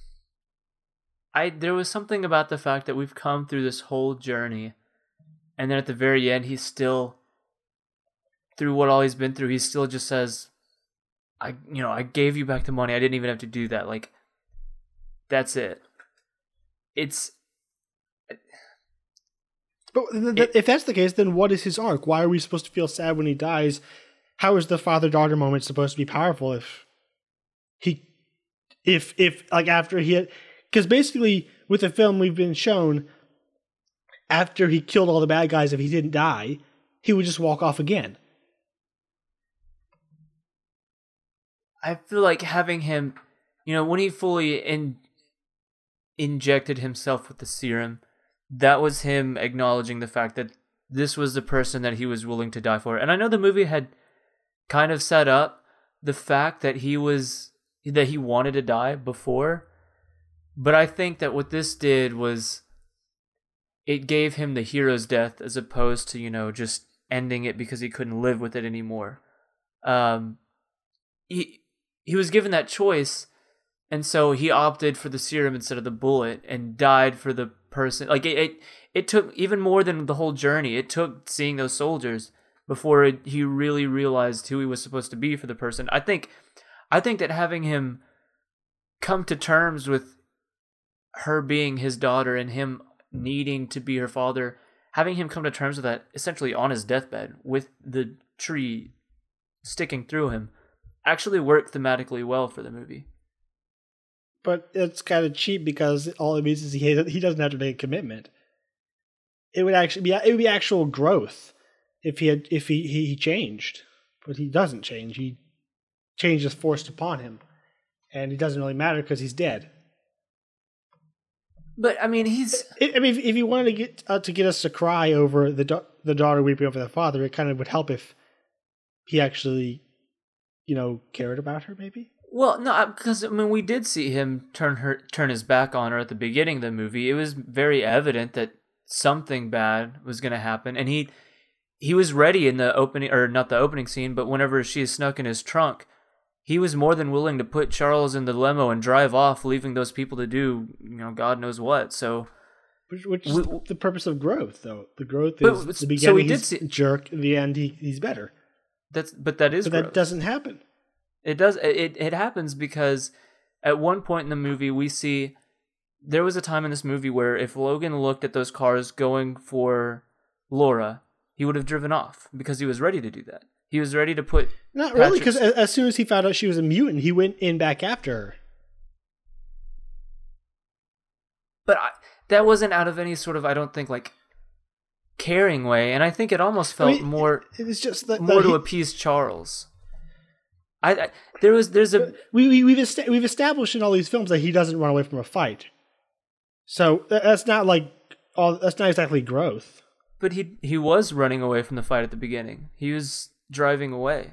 I there was something about the fact that we've come through this whole journey, and then at the very end, he's still, through what all he's been through, he still just says, "I, you know, I gave you back the money. I didn't even have to do that. Like, that's it." It's. But th- th- if that's the case, then what is his arc? Why are we supposed to feel sad when he dies? How is the father-daughter moment supposed to be powerful if he, if if like after he had, because basically with the film we've been shown, after he killed all the bad guys, if he didn't die, he would just walk off again. I feel like having him, you know, when he fully in, injected himself with the serum, that was him acknowledging the fact that this was the person that he was willing to die for. And I know the movie had kind of set up the fact that he was that he wanted to die before, but I think that what this did was it gave him the hero's death as opposed to, you know, just ending it because he couldn't live with it anymore. Um, he he was given that choice, and so he opted for the serum instead of the bullet and died for the person. Like it, it, it took even more than the whole journey. It took seeing those soldiers before it, he really realized who he was supposed to be for the person. I think, I think that having him come to terms with her being his daughter and him needing to be her father, having him come to terms with that essentially on his deathbed with the tree sticking through him, actually worked thematically well for the movie. But it's kind of cheap because all it means is he he doesn't have to make a commitment. It would actually be it would be actual growth if he had if he, he, he changed, but he doesn't change. He change is forced upon him, and it doesn't really matter because he's dead. But I mean, he's. I mean, if, if you wanted to get uh, to get us to cry over the da- the daughter weeping over the father, it kind of would help if he actually, you know, cared about her. Maybe. Well, no, because I mean, we did see him turn her turn his back on her at the beginning of the movie. It was very evident that something bad was going to happen, and he he was ready in the opening, or not the opening scene, but whenever she snuck in his trunk, he was more than willing to put Charles in the limo and drive off, leaving those people to do, you know, God knows what. So, which, which is we, the purpose of growth, though. The growth but, is the beginning. So we he's did see, a jerk. In the end, he, he's better. That's but that is. But growth. That doesn't happen. It does. It it happens because at one point in the movie we see there was a time in this movie where if Logan looked at those cars going for Laura, he would have driven off because he was ready to do that. He was ready to put. Not really, because as soon as he found out she was a mutant, he went in back after her. But I, that wasn't out of any sort of, I don't think, like caring way, and I think it almost felt I mean, more. It was just that, more that to he, appease Charles. I, I there was there's a we, we we've est- we've established in all these films that he doesn't run away from a fight, so that's not like all that's not exactly growth. But he he was running away from the fight at the beginning. He was driving away.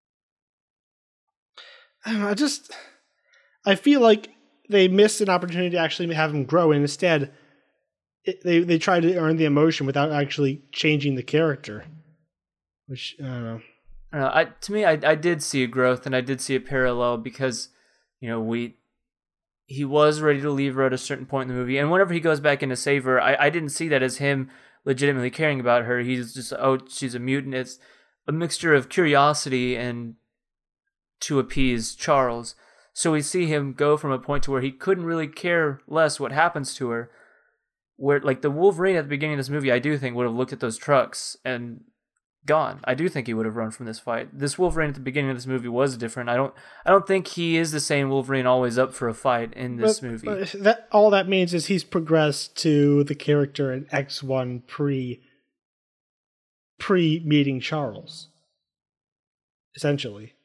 I don't know. I just I feel like they missed an opportunity to actually have him grow, and instead it, they they tried to earn the emotion without actually changing the character. Which I don't know. I don't know, I, to me, I, I did see a growth, and I did see a parallel because, you know, we he was ready to leave her at a certain point in the movie, and whenever he goes back in to save her, I, I didn't see that as him legitimately caring about her. He's just, oh, she's a mutant. It's a mixture of curiosity and to appease Charles. So we see him go from a point to where he couldn't really care less what happens to her. Where, like, the Wolverine at the beginning of this movie, I do think would have looked at those trucks and gone. I do think he would have run from this fight. This Wolverine at the beginning of this movie was different. I don't I don't think he is the same Wolverine always up for a fight in this but, movie. But that all that means is he's progressed to the character in X one pre pre meeting Charles. Essentially.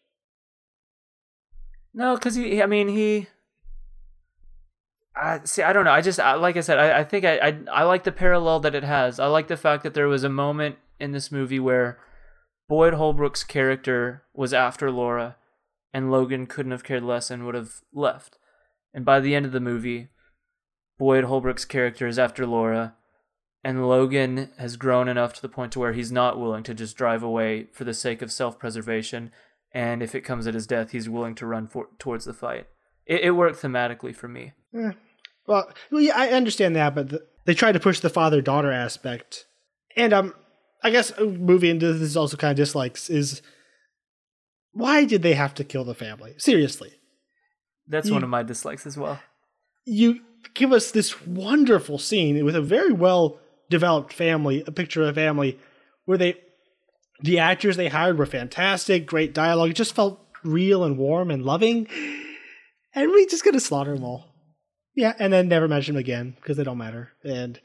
No, because he I mean he I see I don't know. I just I, like I said, I, I think I, I I like the parallel that it has. I like the fact that there was a moment in this movie where Boyd Holbrook's character was after Laura and Logan couldn't have cared less and would have left. And by the end of the movie, Boyd Holbrook's character is after Laura and Logan has grown enough to the point to where he's not willing to just drive away for the sake of self-preservation, and if it comes at his death, he's willing to run for, towards the fight. It, it worked thematically for me. Eh, well, well, yeah, I understand that, but the, they tried to push the father-daughter aspect. And um, I guess moving into this also kind of dislikes is, why did they have to kill the family? Seriously. That's you, one of my dislikes as well. You give us this wonderful scene with a very well-developed family, a picture of a family, where they, the actors they hired were fantastic, great dialogue. It just felt real and warm and loving. And we just gonna slaughter them all. Yeah, and then never mention them again, because they don't matter. And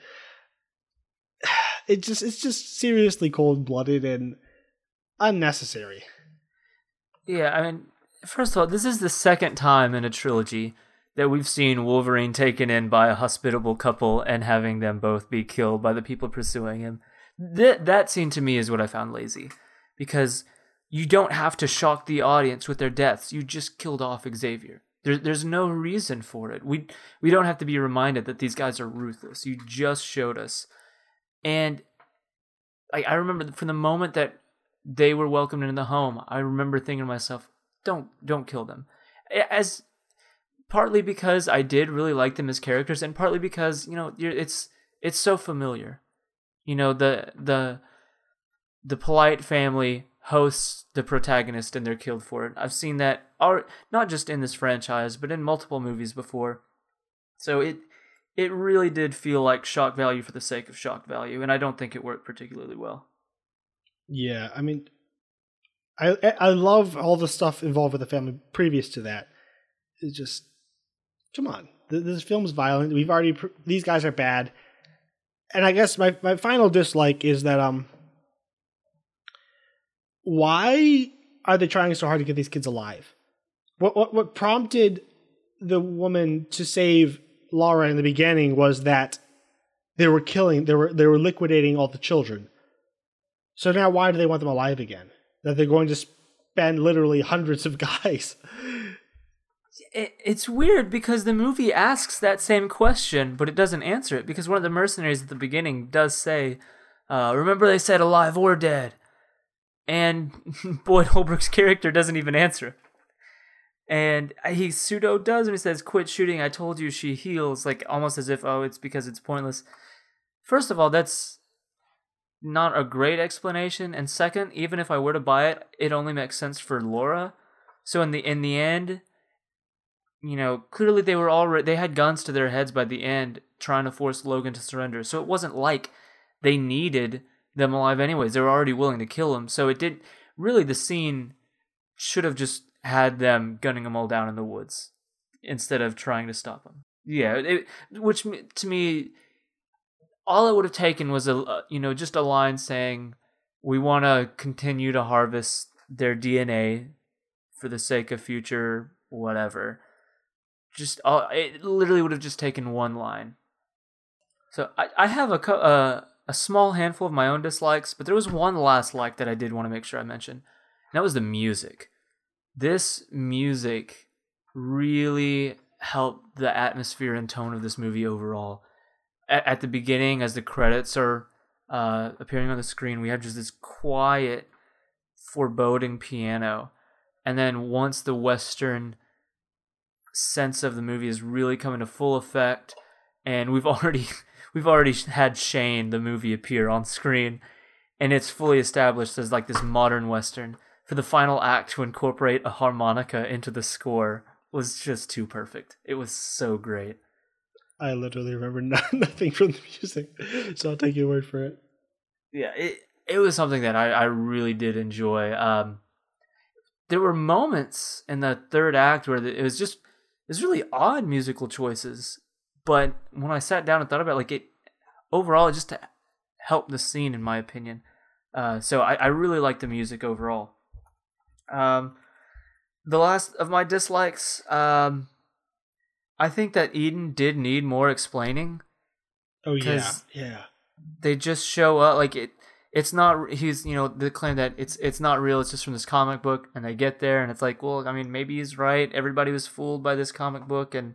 it just it's just seriously cold-blooded and unnecessary. Yeah, I mean, first of all, this is the second time in a trilogy that we've seen Wolverine taken in by a hospitable couple and having them both be killed by the people pursuing him. That that scene to me is what I found lazy, because you don't have to shock the audience with their deaths. You just killed off Xavier. There, there's no reason for it. We we don't have to be reminded that these guys are ruthless. You just showed us. And I, I remember from the moment that they were welcomed into the home, I remember thinking to myself, don't don't kill them. As partly because I did really like them as characters, and partly because, you know, you're, it's it's so familiar. You know, the the the polite family hosts the protagonist and they're killed for it. I've seen that not just in this franchise, but in multiple movies before. So it it really did feel like shock value for the sake of shock value, and I don't think it worked particularly well. Yeah, I mean, I I love all the stuff involved with the family previous to that. It's just, come on, this film's violent. We've already these guys are bad, and I guess my my final dislike is that um. Why are they trying so hard to get these kids alive? What what what prompted the woman to save Laura in the beginning was that they were killing, they were they were liquidating all the children. So now why do they want them alive again? That they're going to spend literally hundreds of guys it, it's weird because the movie asks that same question, but it doesn't answer it, because one of the mercenaries at the beginning does say, uh, remember they said alive or dead? And Boyd Holbrook's character doesn't even answer. And he pseudo does, and he says, quit shooting, I told you she heals, like almost as if, oh, it's because it's pointless. First of all, that's not a great explanation, and second, even if I were to buy it, it only makes sense for Laura. So in the in the end, you know, clearly they were already, they had guns to their heads by the end, trying to force Logan to surrender. So it wasn't like they needed them alive anyways. They were already willing to kill him. So it did, really the scene should have just had them gunning them all down in the woods instead of trying to stop them. Yeah, it, which to me, all it would have taken was a, you know, just a line saying, we want to continue to harvest their D N A for the sake of future whatever. Just uh, it literally would have just taken one line. So I, I have a uh, a small handful of my own dislikes, but there was one last like that I did want to make sure I mentioned. And that was the music. This music really helped the atmosphere and tone of this movie overall. At, at the beginning, as the credits are uh, appearing on the screen, we have just this quiet, foreboding piano. And then once the Western sense of the movie is really coming to full effect, and we've already we've already had Shane the movie appear on screen, and it's fully established as like this modern Western, for the final act to incorporate a harmonica into the score was just too perfect. It was so great. I literally remember nothing from the music, so I'll take your word for it. Yeah, it it was something that I, I really did enjoy. Um, there were moments in the third act where it was just it was really odd musical choices, but when I sat down and thought about it, like it overall, it just helped the scene, in my opinion. Uh, so I, I really liked the music overall. Um, the last of my dislikes, um, I think that Eden did need more explaining. Oh yeah, yeah. They just show up like it. It's not. He's you know the claim that it's it's not real. It's just from this comic book, and they get there, and it's like, well, I mean, maybe he's right. Everybody was fooled by this comic book, and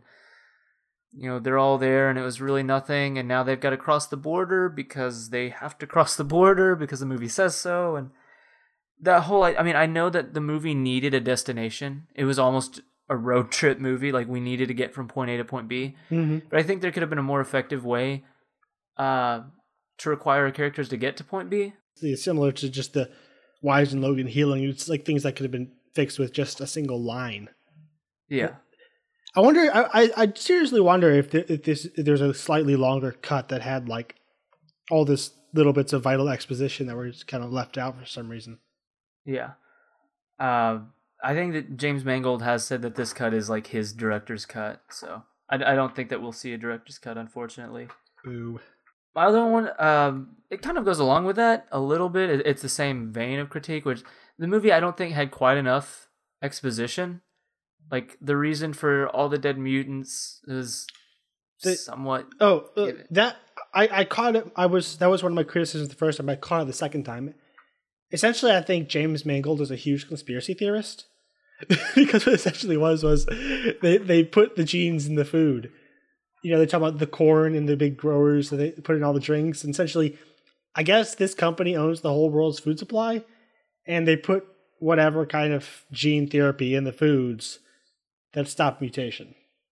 you know they're all there, and it was really nothing. And now they've got to cross the border because they have to cross the border because the movie says so, and that whole. I mean, I know that the movie needed a destination. It was almost a road trip movie. Like we needed to get from point A to point B. Mm-hmm. But I think there could have been a more effective way uh, to require characters to get to point B. It's similar to just the Wise and Logan healing. It's like things that could have been fixed with just a single line. Yeah. I wonder. I I, I seriously wonder if, there, if this if there's a slightly longer cut that had like all this little bits of vital exposition that were just kind of left out for some reason. Yeah. Uh, I think that James Mangold has said that this cut is like his director's cut, so I, I don't think that we'll see a director's cut, unfortunately. Boo. My other one, um, it kind of goes along with that a little bit. It, it's the same vein of critique, which the movie I don't think had quite enough exposition. Like the reason for all the dead mutants is the, somewhat. Oh, uh, that I, I caught it. I was that was one of my criticisms the first time. I caught it the second time. Essentially, I think James Mangold is a huge conspiracy theorist because what it essentially was was they they put the genes in the food. You know, they talk about the corn and the big growers that they put in all the drinks. And essentially, I guess this company owns the whole world's food supply, and they put whatever kind of gene therapy in the foods that stop mutation.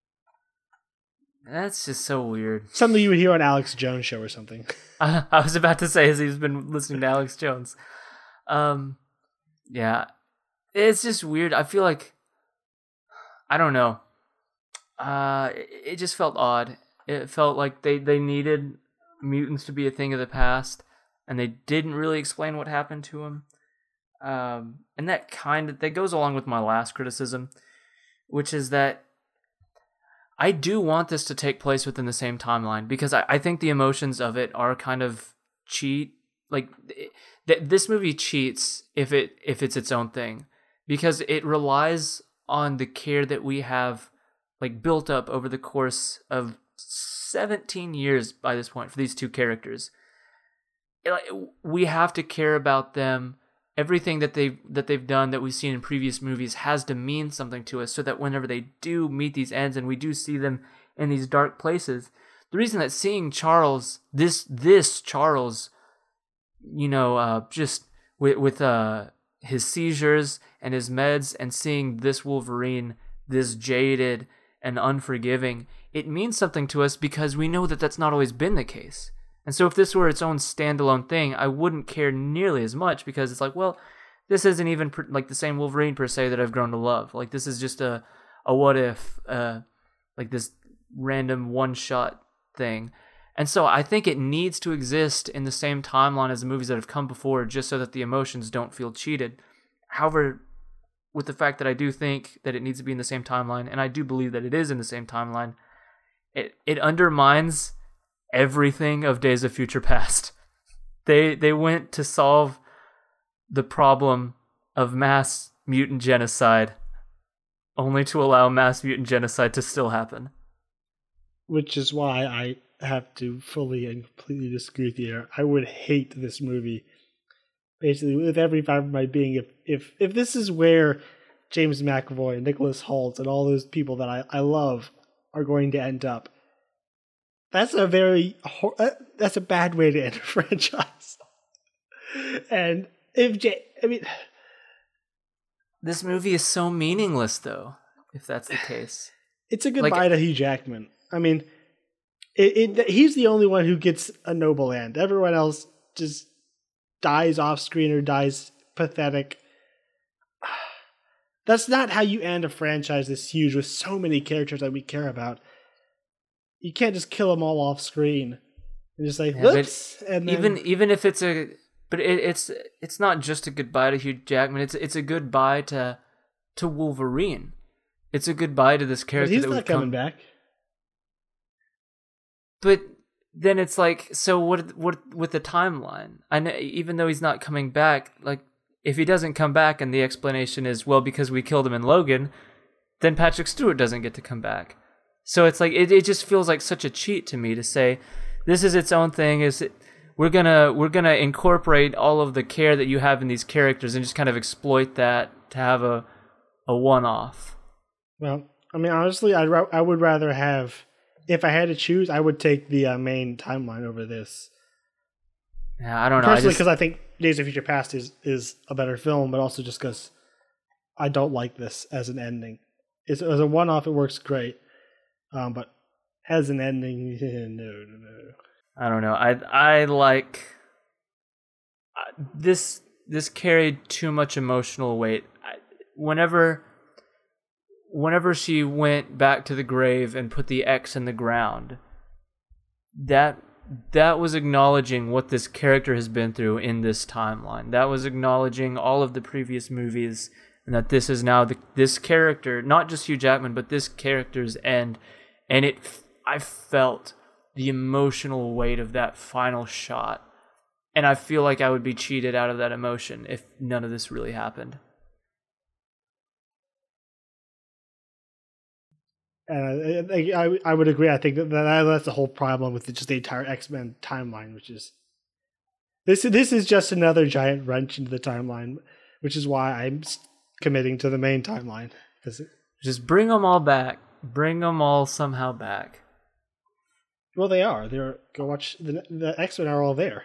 That's just so weird. Something you would hear on Alex Jones' show or something. I, I was about to say, as he's been listening to Alex Jones. Um, yeah, it's just weird. I feel like, I don't know. Uh, it, it just felt odd. It felt like they, they needed mutants to be a thing of the past, and they didn't really explain what happened to them. Um, and that kind of, that goes along with my last criticism, which is that I do want this to take place within the same timeline, because I, I think the emotions of it are kind of cheat. Like, th- this movie cheats if it if it's its own thing, because it relies on the care that we have like built up over the course of seventeen years by this point for these two characters. It, like, we have to care about them everything that they've that they've done that we've seen in previous movies has to mean something to us, so that whenever they do meet these ends and we do see them in these dark places, the reason that seeing Charles, this this Charles, you know, uh, just with with uh, his seizures and his meds, and seeing this Wolverine, this jaded and unforgiving, it means something to us because we know that that's not always been the case. And so if this were its own standalone thing, I wouldn't care nearly as much, because it's like, well, this isn't even per, like the same Wolverine per se that I've grown to love. Like, this is just a, a what if, uh, like this random one-shot thing. And so I think it needs to exist in the same timeline as the movies that have come before, just so that the emotions don't feel cheated. However, with the fact that I do think that it needs to be in the same timeline, and I do believe that it is in the same timeline, it, it undermines everything of Days of Future Past. They they went to solve the problem of mass mutant genocide, only to allow mass mutant genocide to still happen. Which is why I have to fully and completely disagree with you. I would hate this movie, basically, with every fiber of my being, if if if this is where James McAvoy and Nicholas Hoult and all those people that I, I love are going to end up. That's a very that's a bad way to end a franchise. And if J, I mean, this movie is so meaningless, though. If that's the case, it's a goodbye like, to Hugh Jackman. I mean, it, it he's the only one who gets a noble end. Everyone else just dies off screen or dies pathetic. That's not how you end a franchise this huge with so many characters that we care about. You can't just kill them all off screen and just like, yeah, whoops. And then... even even if it's a, but it, it's it's not just a goodbye to Hugh Jackman. It's it's a goodbye to to Wolverine. It's a goodbye to this character. But he's that not coming come... back. But then it's like, so what? What with the timeline? I know, even though he's not coming back, like if he doesn't come back, and the explanation is, well, because we killed him in Logan, then Patrick Stewart doesn't get to come back. So it's like it, it just feels like such a cheat to me to say this is its own thing. Is it, we're gonna we're gonna incorporate all of the care that you have in these characters and just kind of exploit that to have a a one off. Well, I mean, honestly, I I would rather have, if I had to choose, I would take the uh, main timeline over this. Yeah, I don't know. Personally, because I, just... I think Days of Future Past is is a better film, but also just because I don't like this as an ending. It's, as a one off, it works great. Um, but as an ending, no, no, no. I don't know. I I like uh, this. This carried too much emotional weight. I, whenever, whenever she went back to the grave and put the X in the ground, that that was acknowledging what this character has been through in this timeline. That was acknowledging all of the previous movies, and that this is now the this character, not just Hugh Jackman, but this character's end. And it, I felt the emotional weight of that final shot. And I feel like I would be cheated out of that emotion if none of this really happened. And I, I, I would agree. I think that, that that's the whole problem with the, just the entire X-Men timeline, which is this. This is just another giant wrench into the timeline, which is why I'm committing to the main timeline. It, just bring them all back. Bring them all somehow back. Well, they are. They're go watch the the X-Men are all there.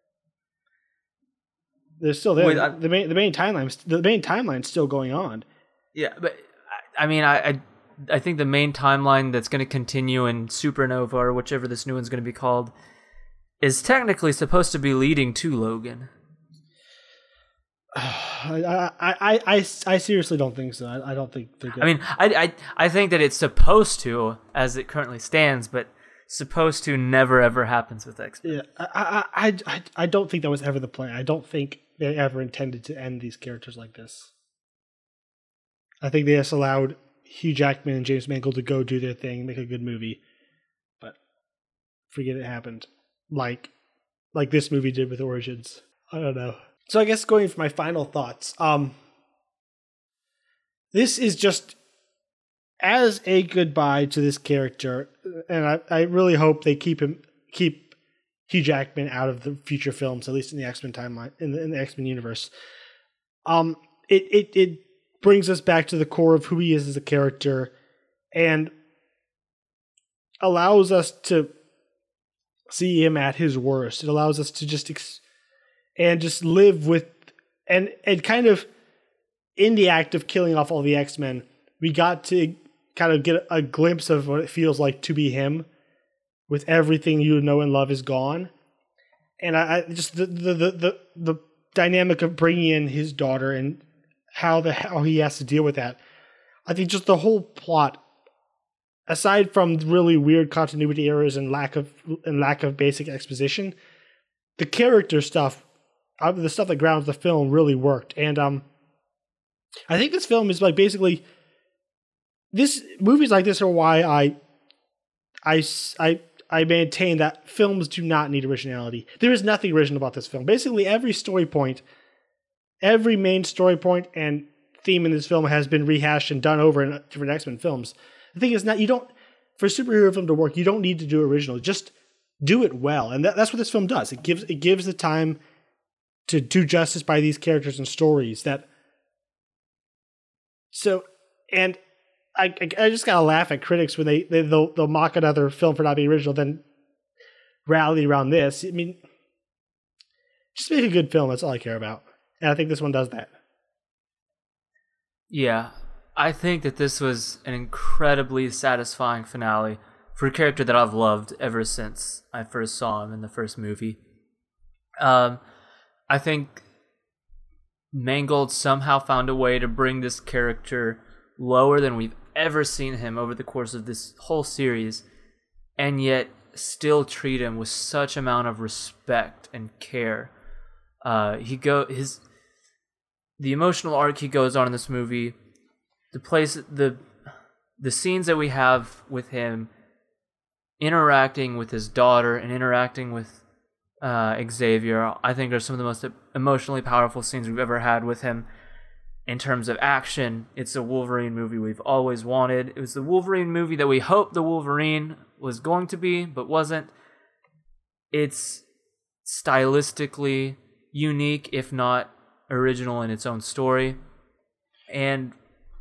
They're still there. Wait, I, the main the main timeline the main timeline's still going on. Yeah, but I mean, I I, I think the main timeline that's going to continue in Supernova or whichever this new one's going to be called is technically supposed to be leading to Logan. I, I, I, I, I seriously don't think so. I, I don't think they're good. I mean, I, I, I think that it's supposed to, as it currently stands, but supposed to never ever happens with X-Men. Yeah, I, I, I, I don't think that was ever the plan. I don't think they ever intended to end these characters like this. I think they just allowed Hugh Jackman and James Mangold to go do their thing, make a good movie, but forget it happened. Like, like this movie did with Origins. I don't know. So I guess going for my final thoughts, um, this is just as a goodbye to this character, and I, I really hope they keep him keep Hugh Jackman out of the future films, at least in the X-Men timeline, in the, in the X-Men universe. Um, it, it, it brings us back to the core of who he is as a character and allows us to see him at his worst. It allows us to just ex- and just live with and and kind of in the act of killing off all the X-Men, we got to kind of get a glimpse of what it feels like to be him, with everything you know and love is gone. And I, I just the, the the the the dynamic of bringing in his daughter and how the how he has to deal with that. I think just the whole plot, aside from really weird continuity errors and lack of and lack of basic exposition, the character stuff, uh, the stuff that grounds the film, really worked. And um, I think this film is like basically this movies like this are why I I I I maintain that films do not need originality. There is nothing original about this film. Basically, every story point, every main story point and theme in this film has been rehashed and done over in different X-Men films. The thing is, not you don't for a superhero film to work, you don't need to do original. Just do it well, and that, that's what this film does. It gives it gives the time to do justice by these characters and stories. That so and. I, I just gotta laugh at critics when they, they they'll, they'll mock another film for not being original, then rally around this. I mean, just make a good film. That's all I care about, and I think this one does that. Yeah, I think that this was an incredibly satisfying finale for a character that I've loved ever since I first saw him in the first movie. Um, I think Mangold somehow found a way to bring this character lower than we've ever seen him over the course of this whole series, and yet still treat him with such amount of respect and care. Uh, he go his the emotional arc he goes on in this movie, the place the the scenes that we have with him interacting with his daughter and interacting with uh, Xavier, I think are some of the most emotionally powerful scenes we've ever had with him. In terms of action, it's a Wolverine movie we've always wanted. It was the Wolverine movie that we hoped the Wolverine was going to be, but wasn't. It's stylistically unique, if not original in its own story. And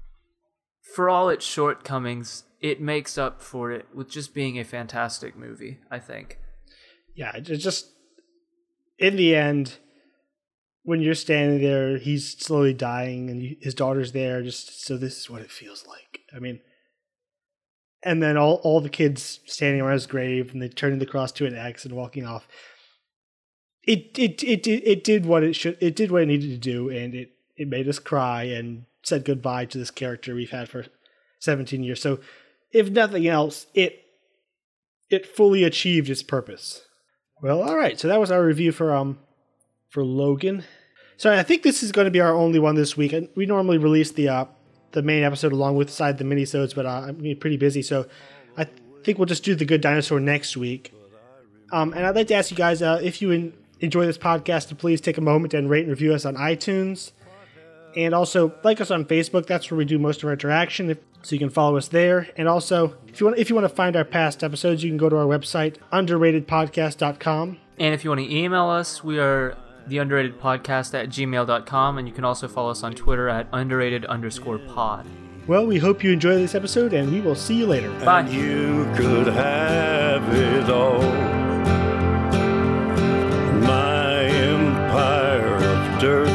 for all its shortcomings, it makes up for it with just being a fantastic movie, I think. Yeah, it just, in the end, when you're standing there, he's slowly dying, and his daughter's there. Just so this is what it feels like. I mean, and then all all the kids standing around his grave, and they turning the cross to an X and walking off. It it it it, it did what it should. It did what it needed to do, and it it made us cry and said goodbye to this character we've had for seventeen years. So, if nothing else, it it fully achieved its purpose. Well, all right. So that was our review for um. for Logan. So I think this is going to be our only one this week. We normally release the uh, the main episode along with side the minisodes, but uh, I'm pretty busy, so I th- think we'll just do The Good Dinosaur next week. Um, and I'd like to ask you guys, uh, if you in- enjoy this podcast, to please take a moment and rate and review us on iTunes. And also like us on Facebook. That's where we do most of our interaction, if, so you can follow us there. And also, if you want if you want to find our past episodes, you can go to our website, underrated podcast dot com. And if you want to email us, we are the underrated podcast at gmail dot com, and you can also follow us on Twitter at underrated underscore pod. Well, we hope you enjoy this episode, and we will see you later. Bye. And you could have it all. My empire of dirt